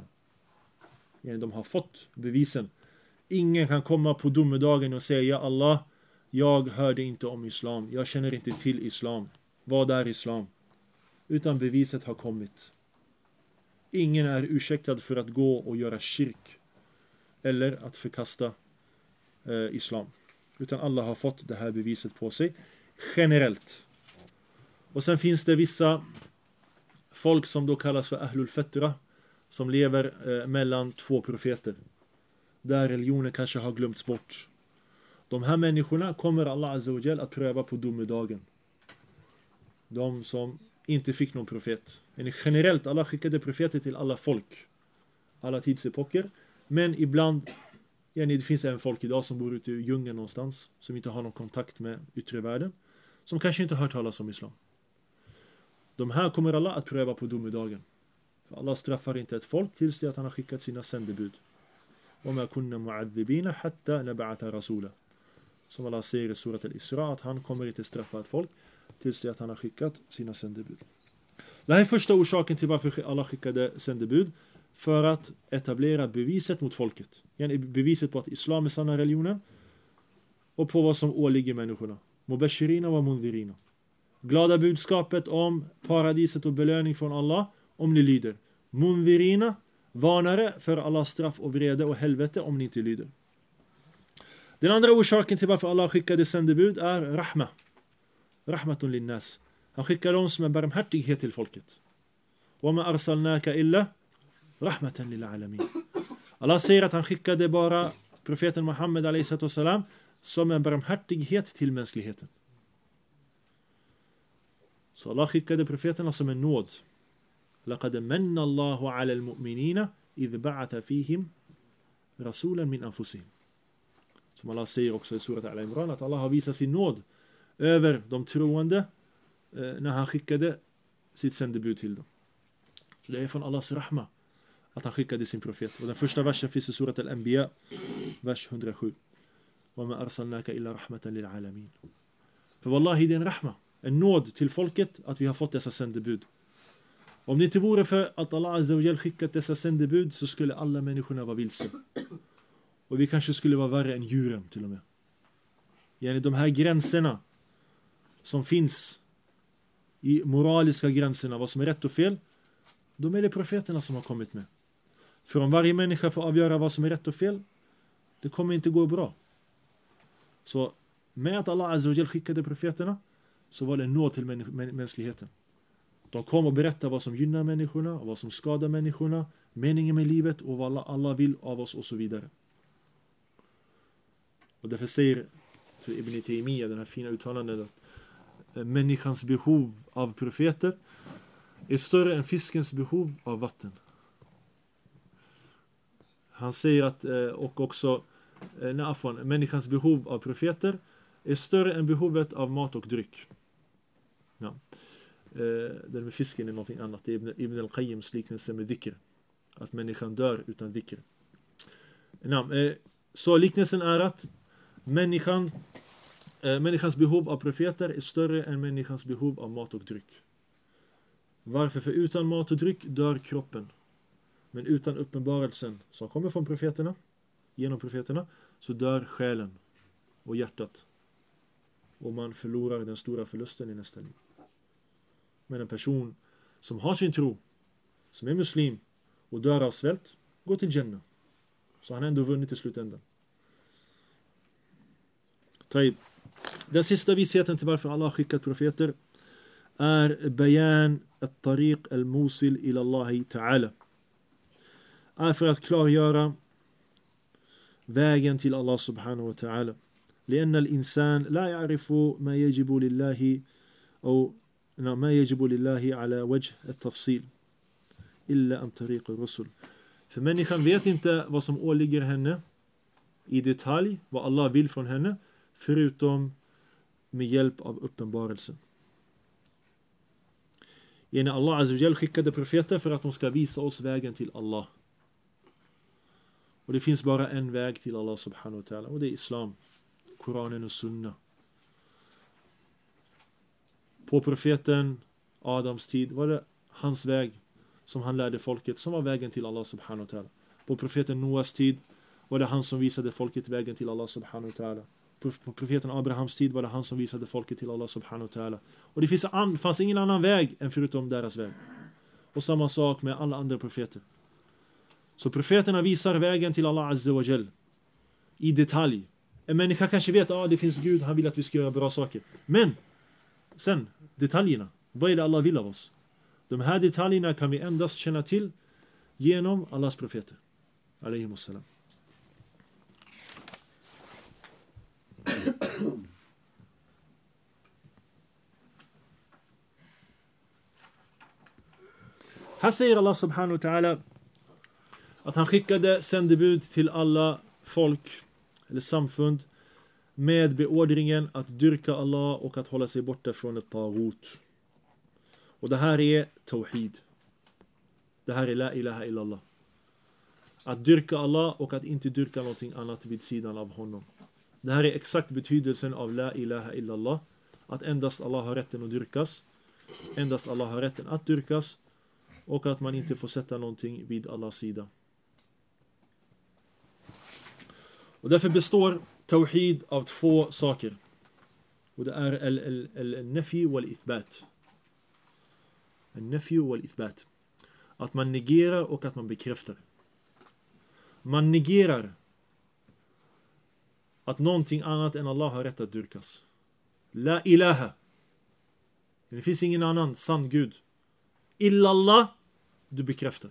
De har fått bevisen. Ingen kan komma på domedagen och säga: ja Allah, jag hörde inte om islam, jag känner inte till islam. Vad är islam? Utan beviset har kommit. Ingen är ursäktad för att gå och göra kyrk eller att förkasta eh, islam. Utan alla har fått det här beviset på sig generellt. Och sen finns det vissa folk som då kallas för Ahlul Fatra, som lever eh, mellan två profeter, där religionen kanske har glömts bort. De här människorna kommer Allah Azza wa Jal att pröva på domedagen. De som inte fick någon profet. Generellt, Allah skickade profeter till alla folk, alla tidsepoker. Men ibland, ja, det finns en folk idag som bor ute i djungeln någonstans, som inte har någon kontakt med yttre världen, som kanske inte har hört talas om islam. De här kommer Allah att pröva på domedagen. För Allah straffar inte ett folk tills det att han har skickat sina sändebud. وَمَا كُنَّ مُعَذِّبِينَ حَتَّى نَبَعَثَ رَسُولًا. Som Allah säger i surat al-Isra, att han kommer inte straffa ett folk tills det att han har skickat sina sändebud. Det här är första orsaken till varför Allah skickade sändebud, för att etablera beviset mot folket. Beviset på att islam är sanna religionen och på vad som åligger människorna. Mubashirina wa mundhirina. Glada budskapet om paradiset och belöning från Allah om ni lyder. Mundhirina, varnare för Allahs straff och vrede och helvete om ni inte lyder. Den andra orsaken till varför Allah skickade sändebud är rahma. Rahmatun linnas. Han skickar dem som en barmhärtighet till folket. وَمَا أَرْسَلْنَاكَ إِلَّا رَحْمَةً لِلْعَالَمِينَ. Allah säger att han skickade bara profeten Muhammed alayhi salam som en barmhärtighet till mänskligheten. Så Allah skickade profeterna som en nåd. لَقَدْ مَنَّ اللَّهُ عَلَى الْمُؤْمِنِينَ إِذْ بَعَثَ فِيهِمْ رَسُولًا مِنْ أَنفُسِهِمْ. Som Allah säger också i surat Al-Imran, att Allah har visat sin nåd över de troende eh, när han skickade sitt sändebud till dem. Så det är från Allahs rahma att han skickade sin profet. Och den första versen finns i surat Al-Anbiya, vers hundrasju. وَمَا أَرْسَلْنَاكَ إِلَّا رَحْمَةً لِلْعَالَمِينَ. För wallahi, det är en rahma, en nåd till folket att vi har fått dessa sändebud. Om det inte vore för att Allah Azza wa Jal skickat dessa sändebud, så skulle alla människorna vara vilse. Och vi kanske skulle vara värre än djuren till och med. Yani de här gränserna som finns, i moraliska gränserna, vad som är rätt och fel, de är det profeterna som har kommit med. För om varje människa får avgöra vad som är rätt och fel, det kommer inte gå bra. Så med att Allah Azza wa Jal skickade profeterna, så var det en nåd till mäns- mänskligheten. De kom och berättade vad som gynnar människorna och vad som skadar människorna, meningen med livet och vad Allah vill av oss och så vidare. Och därför säger Ibn Taymiyyah, den här fina uttalandet, att människans behov av profeter är större än fiskens behov av vatten. Han säger att, och också nej, människans behov av profeter är större än behovet av mat och dryck. Ja. Det med fisken är någonting annat. Det är Ibn al-Qayyims liknelse med dhikr. Att människan dör utan dhikr. Så liknelsen är att människan eh, människans behov av profeter är större än människans behov av mat och dryck. Varför? För utan mat och dryck dör kroppen. Men utan uppenbarelsen som kommer från profeterna, genom profeterna, så dör själen och hjärtat. Och man förlorar den stora förlusten i nästa liv. Men en person som har sin tro, som är muslim och dör av svält, går till Jannah. Så han har ändå vunnit i slutändan. Den sista visheten till varför Allah har skickat profeter är bayan at-tariq al-musil ila Allah ta'ala. Är för att klargöra vägen till Allah subhanahu wa ta'ala. لأن الإنسان لا يعرف ما يجب لله أو ما يجب لله على وجه التفصيل إلا عن طريق الرسل. För människan vet inte vad som åligger henne i detalj, vad Allah vill från henne, förutom med hjälp av uppenbarelsen. När Allah Azza wa Jal skickade profeter för att de ska visa oss vägen till Allah. Och det finns bara en väg till Allah subhanahu wa ta'ala, och det är Islam, Koranen och Sunna. På profeten Adams tid var det hans väg som han lärde folket, som var vägen till Allah subhanahu wa ta'ala. På profeten Noas tid var det han som visade folket vägen till Allah subhanahu wa ta'ala. På profeten Abrahams tid var det han som visade folket till Allah subhanahu wa ta'ala. Och det finns an, fanns ingen annan väg än förutom deras väg. Och samma sak med alla andra profeter. Så profeterna visar vägen till Allah Azza wa Jal i detalj. En människa kanske vet att ah, det finns Gud, han vill att vi ska göra bra saker. Men sen, detaljerna. Vad är det Allah vill av oss? De här detaljerna kan vi endast känna till genom Allahs profeter. Alaihimussalam. Här säger Allah subhanahu wa ta'ala att han skickade sändebud till alla folk eller samfund med beordringen att dyrka Allah och att hålla sig borta från ett tagut. Och det här är tawhid. Det här är la ilaha illallah. Att dyrka Allah och att inte dyrka någonting annat vid sidan av honom. Det här är exakt betydelsen av la ilaha illallah. Att endast Allah har rätten att dyrkas. Endast Allah har rätten att dyrkas. Och att man inte får sätta någonting vid Allahs sida. Och därför består tawhid av två saker. Och det är al-nafi wal-ithbat. Al-nafi wal-ithbat. Att man negerar och att man bekräftar. Man negerar att någonting annat än Allah har rätt att dyrkas. La ilaha. Det finns ingen annan sann Gud. Illallah. Du bekräftar.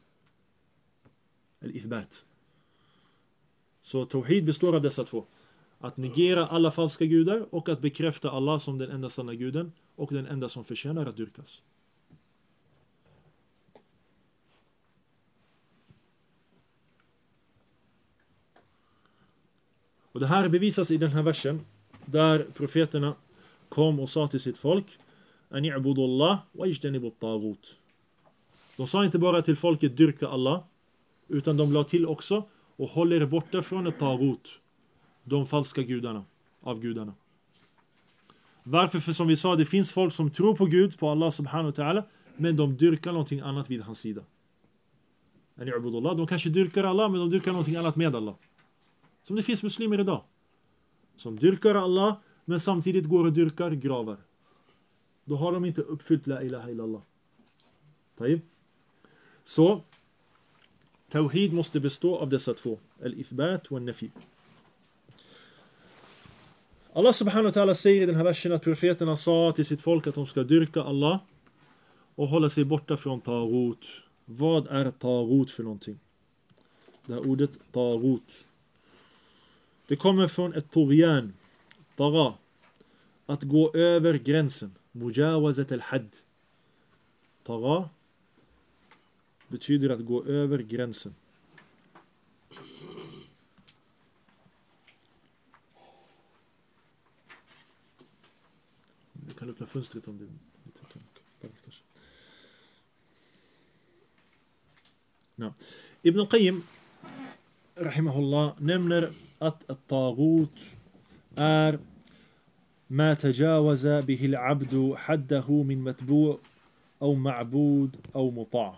Al-ithbat. Så tawhid består av dessa två. Att negera alla falska gudar och att bekräfta Allah som den enda sanna guden och den enda som förtjänar att dyrkas. Och det här bevisas i den här versen där profeterna kom och sa till sitt folk an i'budu Allah wa ijtanibu at-taghut. De sa inte bara till folket dyrka Allah, utan de la till också och håller er borta från ett taghut, de falska gudarna, av gudarna. Varför? För som vi sa, det finns folk som tror på Gud, på Allah subhanahu wa ta'ala, men de dyrkar någonting annat vid hans sida. An i'budu Allah, de kanske dyrkar Allah, men de dyrkar någonting annat med Allah. Som det finns muslimer idag. Som dyrkar Allah, men samtidigt går och dyrkar gravar. Då har de inte uppfyllt la ilaha illallah. Taib. Så tawhid måste bestå av dessa två. Al-ithbat och al-nafi. Allah subhanahu wa ta'ala säger i den här versen att profeterna sa till sitt folk att de ska dyrka Allah och hålla sig borta från tagut. Vad är tagut för någonting? Det här ordet tagut. Det kommer från ett tughyan, tagha, att gå över gränsen. Mujawazat al-hadd. Tagha betyder att gå över gränsen. Du kan öppna fönstret om du vill. Ibn al-Qayyim rahimahullah nämner att ett tagut är ما تجاوز به العبد حده من متبوع أو معبود أو مطاع.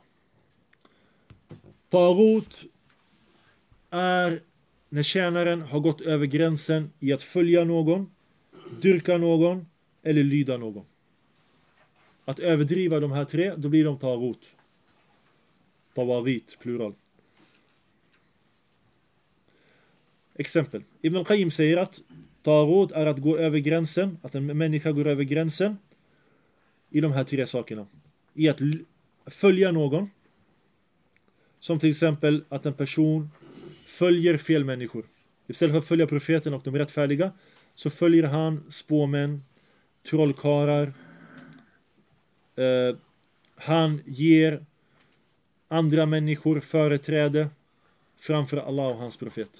Tagut är när tjänaren har gått över gränsen i att följa någon, dyrka någon eller lyda någon. Att överdriva de här tre, då blir de tagut. Tawagit, plural. Exempel. Ibn al-Qayyim säger att tagut är att gå över gränsen, att en människa går över gränsen i de här tre sakerna. I att följa någon, som till exempel att en person följer fel människor. Istället för att följa profeten och de rättfärdiga, så följer han spåmän, trollkarlar. Eh, han ger andra människor företräde framför Allah och hans profet.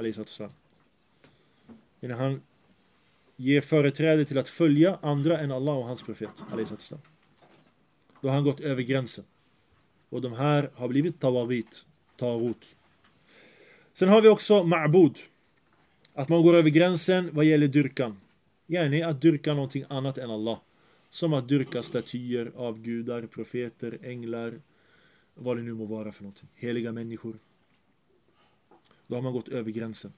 Han ger företräde till att följa andra än Allah och hans profet. Då har han gått över gränsen. Och de här har blivit tawagit, tagut. Sen har vi också ma'bud. Att man går över gränsen vad gäller dyrkan. Gärna att dyrka någonting annat än Allah. Som att dyrka statyer av gudar, profeter, änglar. Vad det nu må vara för någonting. Heliga människor. Då har man gått över gränsen.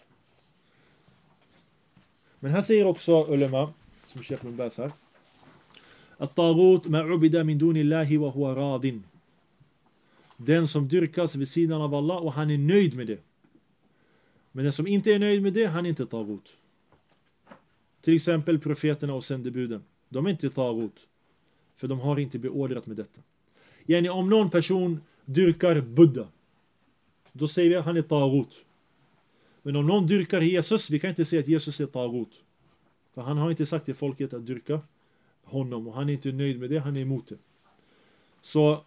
Men här säger också ulema, som Sheikh Ibn Baz här, att tagut ma'ubida min dunillahi wa huwa radin. Den som dyrkas vid sidan av Allah och han är nöjd med det. Men den som inte är nöjd med det, han är inte tagut. Till exempel profeterna och sändebuden. De är inte tagut. För de har inte beordrat med detta. Yani om någon person dyrkar Buddha, då säger vi att han är tagut. Men om någon dyrkar Jesus, vi kan inte säga att Jesus är tagut. För han har inte sagt till folket att dyrka honom. Och han är inte nöjd med det, han är emot det. Så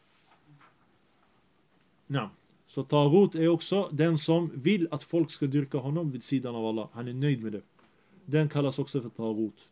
nej. Så tagut är också den som vill att folk ska dyrka honom vid sidan av Allah. Han är nöjd med det. Den kallas också för tagut.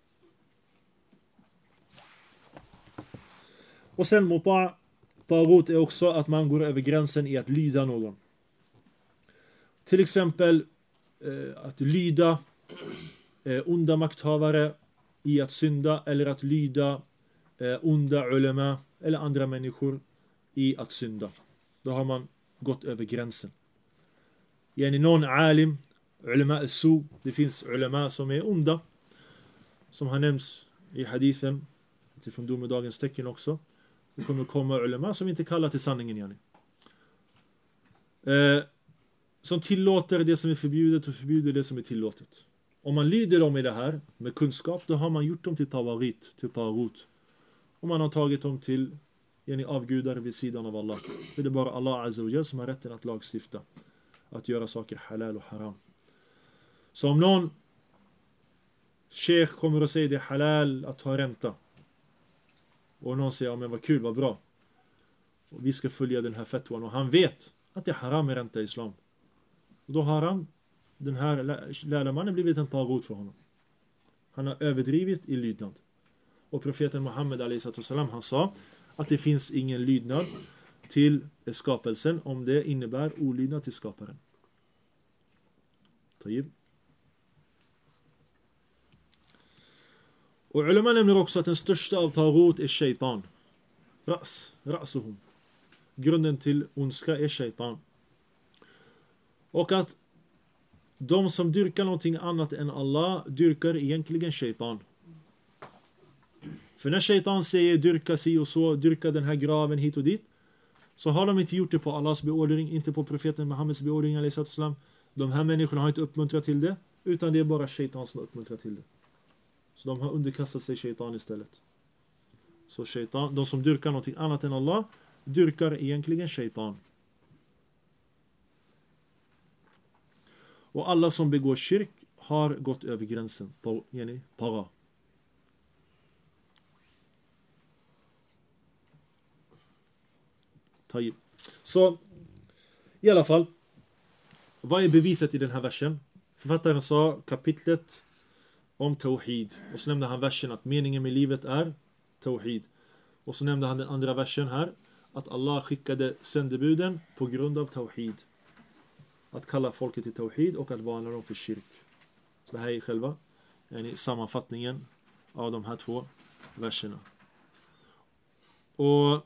Och sen muta'. Tagut är också att man går över gränsen i att lyda någon. Till exempel eh, att lyda eh, onda makthavare i att synda, eller att lyda eh, onda ulema eller andra människor i att synda. Då har man gått över gränsen. Yani någon alim, ulema al-su, det finns ulema som är onda, som har nämnts i hadithen till från domedagens tecken också. Det kommer komma ulema som inte kallar till sanningen, yani. Eh, som tillåter det som är förbjudet och förbjuder det som är tillåtet. Om man lyder dem i det här med kunskap, då har man gjort dem till tawagit, till tagut. Och man har tagit dem till yani avgudar vid sidan av Allah. För det är bara Allah Azza wa Jal som har rätten att lagstifta. Att göra saker halal och haram. Så om någon sheikh kommer och säger det är halal att ha ränta. Och någon säger, ja men vad kul, vad bra. Och vi ska följa den här fetwan. Och han vet att det är haram med ränta i islam. Och då har han, den här lärda mannen, blivit en tagut för honom. Han har överdrivit i lydnad. Och profeten Muhammed alaihi salam, han sa att det finns ingen lydnad till skapelsen om det innebär olydnad till skaparen. Tayyib. Och ulema nämner också att den största av tagut är shaitan. Ras, rasuhum. Grunden till ondska är shaitan. Och att de som dyrkar någonting annat än Allah dyrkar egentligen shaitan. För när shaitan säger dyrka si och så, dyrka den här graven hit och dit, så har de inte gjort det på Allahs beordring, inte på profeten Muhammeds beordring alaihi salam. De här människorna har inte uppmuntrat till det, utan det är bara shaitan som har uppmuntrat till det. Så de har underkastat sig shaitan istället. Så shaitan, de som dyrkar någonting annat än Allah dyrkar egentligen shaitan. Och alla som begår kyrk har gått över gränsen. Yani taga. Så i alla fall, vad är beviset i den här versen? Författaren sa kapitlet om tawhid. Och så nämnde han versen att meningen med livet är tawhid. Och så nämnde han den andra versen här, att Allah skickade sändebuden på grund av tawhid. Att kalla folket till tawhid och att varna dem för kyrk. Så det här är själva yani sammanfattningen av de här två verserna. Och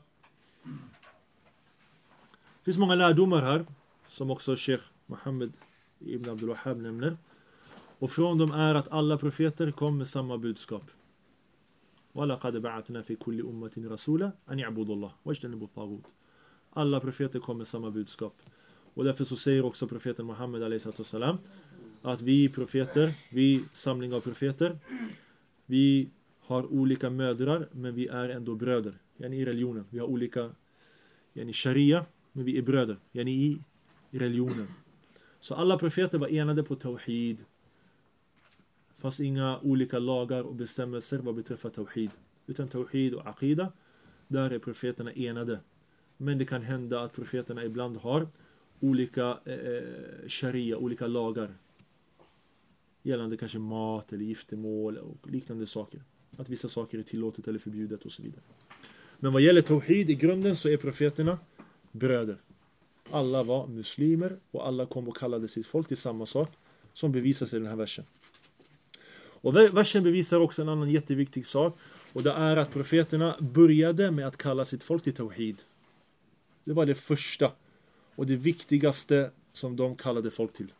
det finns många lärdomar här som också Sheikh Mohammed ibn Abdul Wahhab nämner. Och från dem är att alla profeter kom med samma budskap. وَلَقَدْ بَعَثْنَا فِي كُلِّ أُمَّةٍ رَسُولًا أَنْ يَعْبُدُوا اللَّهَ وَاجْتَنِبُوا الطَّاغُوتَ. Alla profeter kom med samma budskap. Och därför så säger också profeten Muhammed a.s. att vi profeter, vi samling av profeter, vi har olika mödrar men vi är ändå bröder. Yani i religionen. Vi har olika yani sharia men vi är bröder. Yani i religionen. Så alla profeter var enade på tawhid. Fast inga olika lagar och bestämmelser vad beträffar tawhid. Utan tawhid och aqida, där är profeterna enade. Men det kan hända att profeterna ibland har olika eh, sharia, olika lagar. Gällande kanske mat eller giftermål och liknande saker. Att vissa saker är tillåtet eller förbjudet och så vidare. Men vad gäller tawhid i grunden så är profeterna bröder. Alla var muslimer och alla kom och kallade sitt folk till samma sak som bevisas i den här versen. Och versen bevisar också en annan jätteviktig sak. Och det är att profeterna började med att kalla sitt folk till tawhid. Det var det första och det viktigaste som de kallade folk till.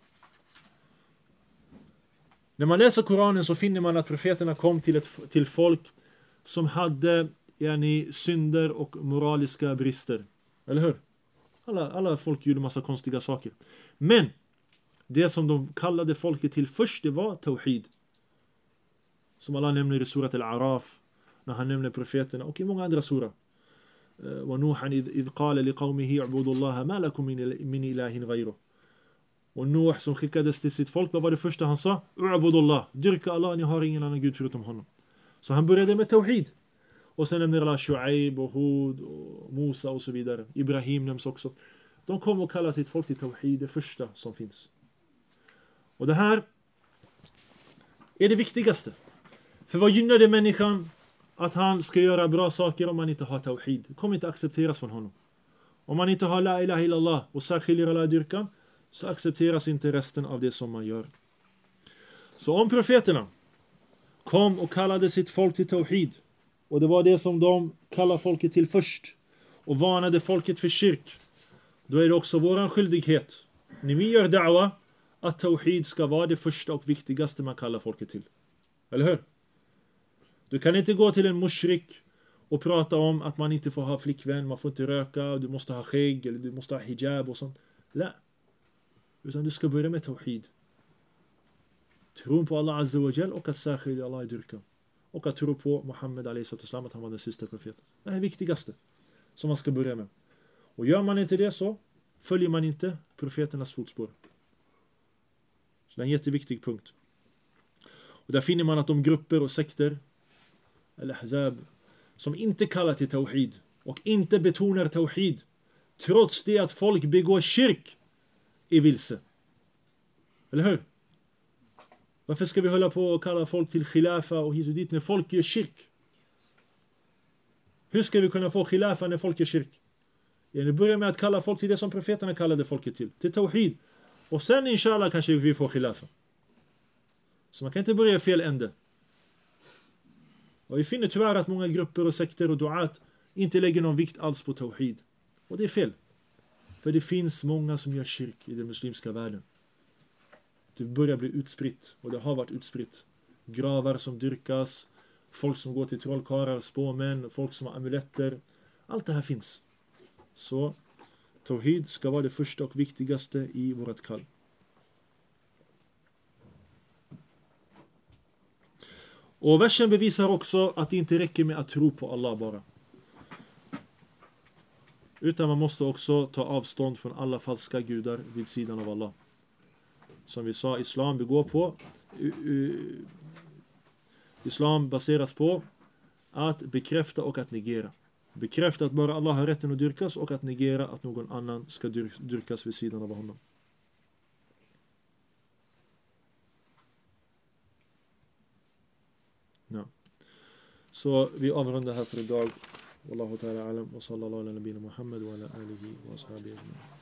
När man läser Koranen så finner man att profeterna kom till ett till folk som hade yani, synder och moraliska brister. Eller hur? Alla, alla folk gjorde massa konstiga saker. Men det som de kallade folket till först, det var tawhid. Som Allah nämner i surat al-Araf, när han nämner profeterna och i många andra surah. وَنُوحًا إِذْ قَالَ لِقَوْمِهِ اعْبُدُوا اللَّهَ مَا لَكُمْ مِنْ إِلَهٍ غَيْرُهُ. Och Nuh som skickades till sitt folk, vad var det första han sa? اعْبُدُوا اللَّهَ, dyrka Allah, ni har ingen annan Gud förutom honom. Så han började med tawhid. Och sen nämner Allah Shu'aib och Hud och Musa och så vidare. Ibrahim nämns också. De kom och kallade sitt folk till tawhid, det första som finns. Och det här är det viktigaste. För vad gynnar det människan att han ska göra bra saker om man inte har tawhid? Det kommer inte accepteras från honom. Om man inte har la ilaha illallah och särskiljer alla dyrkan, så accepteras inte resten av det som man gör. Så om profeterna kom och kallade sitt folk till tawhid, och det var det som de kallade folket till först, och varnade folket för shirk, då är det också våran skyldighet, när vi gör da'wa, att tawhid ska vara det första och viktigaste man kallar folket till. Eller hur? Du kan inte gå till en mushrik och prata om att man inte får ha flickvän, man får inte röka, du måste ha skägg eller du måste ha hijab och sånt. Nej. Utan du ska börja med tawhid. Tro på Allah Azza wa Jal och att särskilja Allah i dyrkan. Och att tro på Muhammed alayhi sallam, att han var den sista profeten. Det är det viktigaste som man ska börja med. Och gör man inte det så följer man inte profeternas fotspår. Så det är en jätteviktig punkt. Och där finner man att de grupper och sekter eller ahzab som inte kallar till tawhid och inte betonar tawhid, trots det att folk begår shirk, är vilse. Eller hur? Varför ska vi hålla på och kalla folk till khilafa och hit och dit när folk gör shirk? Hur ska vi kunna få khilafa när folk gör shirk? Vi börjar med att kalla folk till det som profeterna kallade folket till, till tawhid. Och sen inshallah kanske vi får khilafa. Så man kan inte börja i fel ände. Och vi finner tyvärr att många grupper och sekter och duat inte lägger någon vikt alls på tawhid. Och det är fel. För det finns många som gör shirk i den muslimska världen. Det börjar bli utspritt. Och det har varit utspritt. Gravar som dyrkas. Folk som går till trollkarlar, spåmän. Folk som har amuletter. Allt det här finns. Så tawhid ska vara det första och viktigaste i vårt kall. Och versen bevisar också att det inte räcker med att tro på Allah bara. Utan man måste också ta avstånd från alla falska gudar vid sidan av Allah. Som vi sa, islam begår på. Islam baseras på att bekräfta och att negera. Bekräfta att bara Allah har rätten att dyrkas och att negera att någon annan ska dyrkas vid sidan av honom. Ja. Så vi avrundar här för idag. Wallahu ta'ala alam wa sallallahu ala nabina Muhammad wa ala alihi wa ashabihi.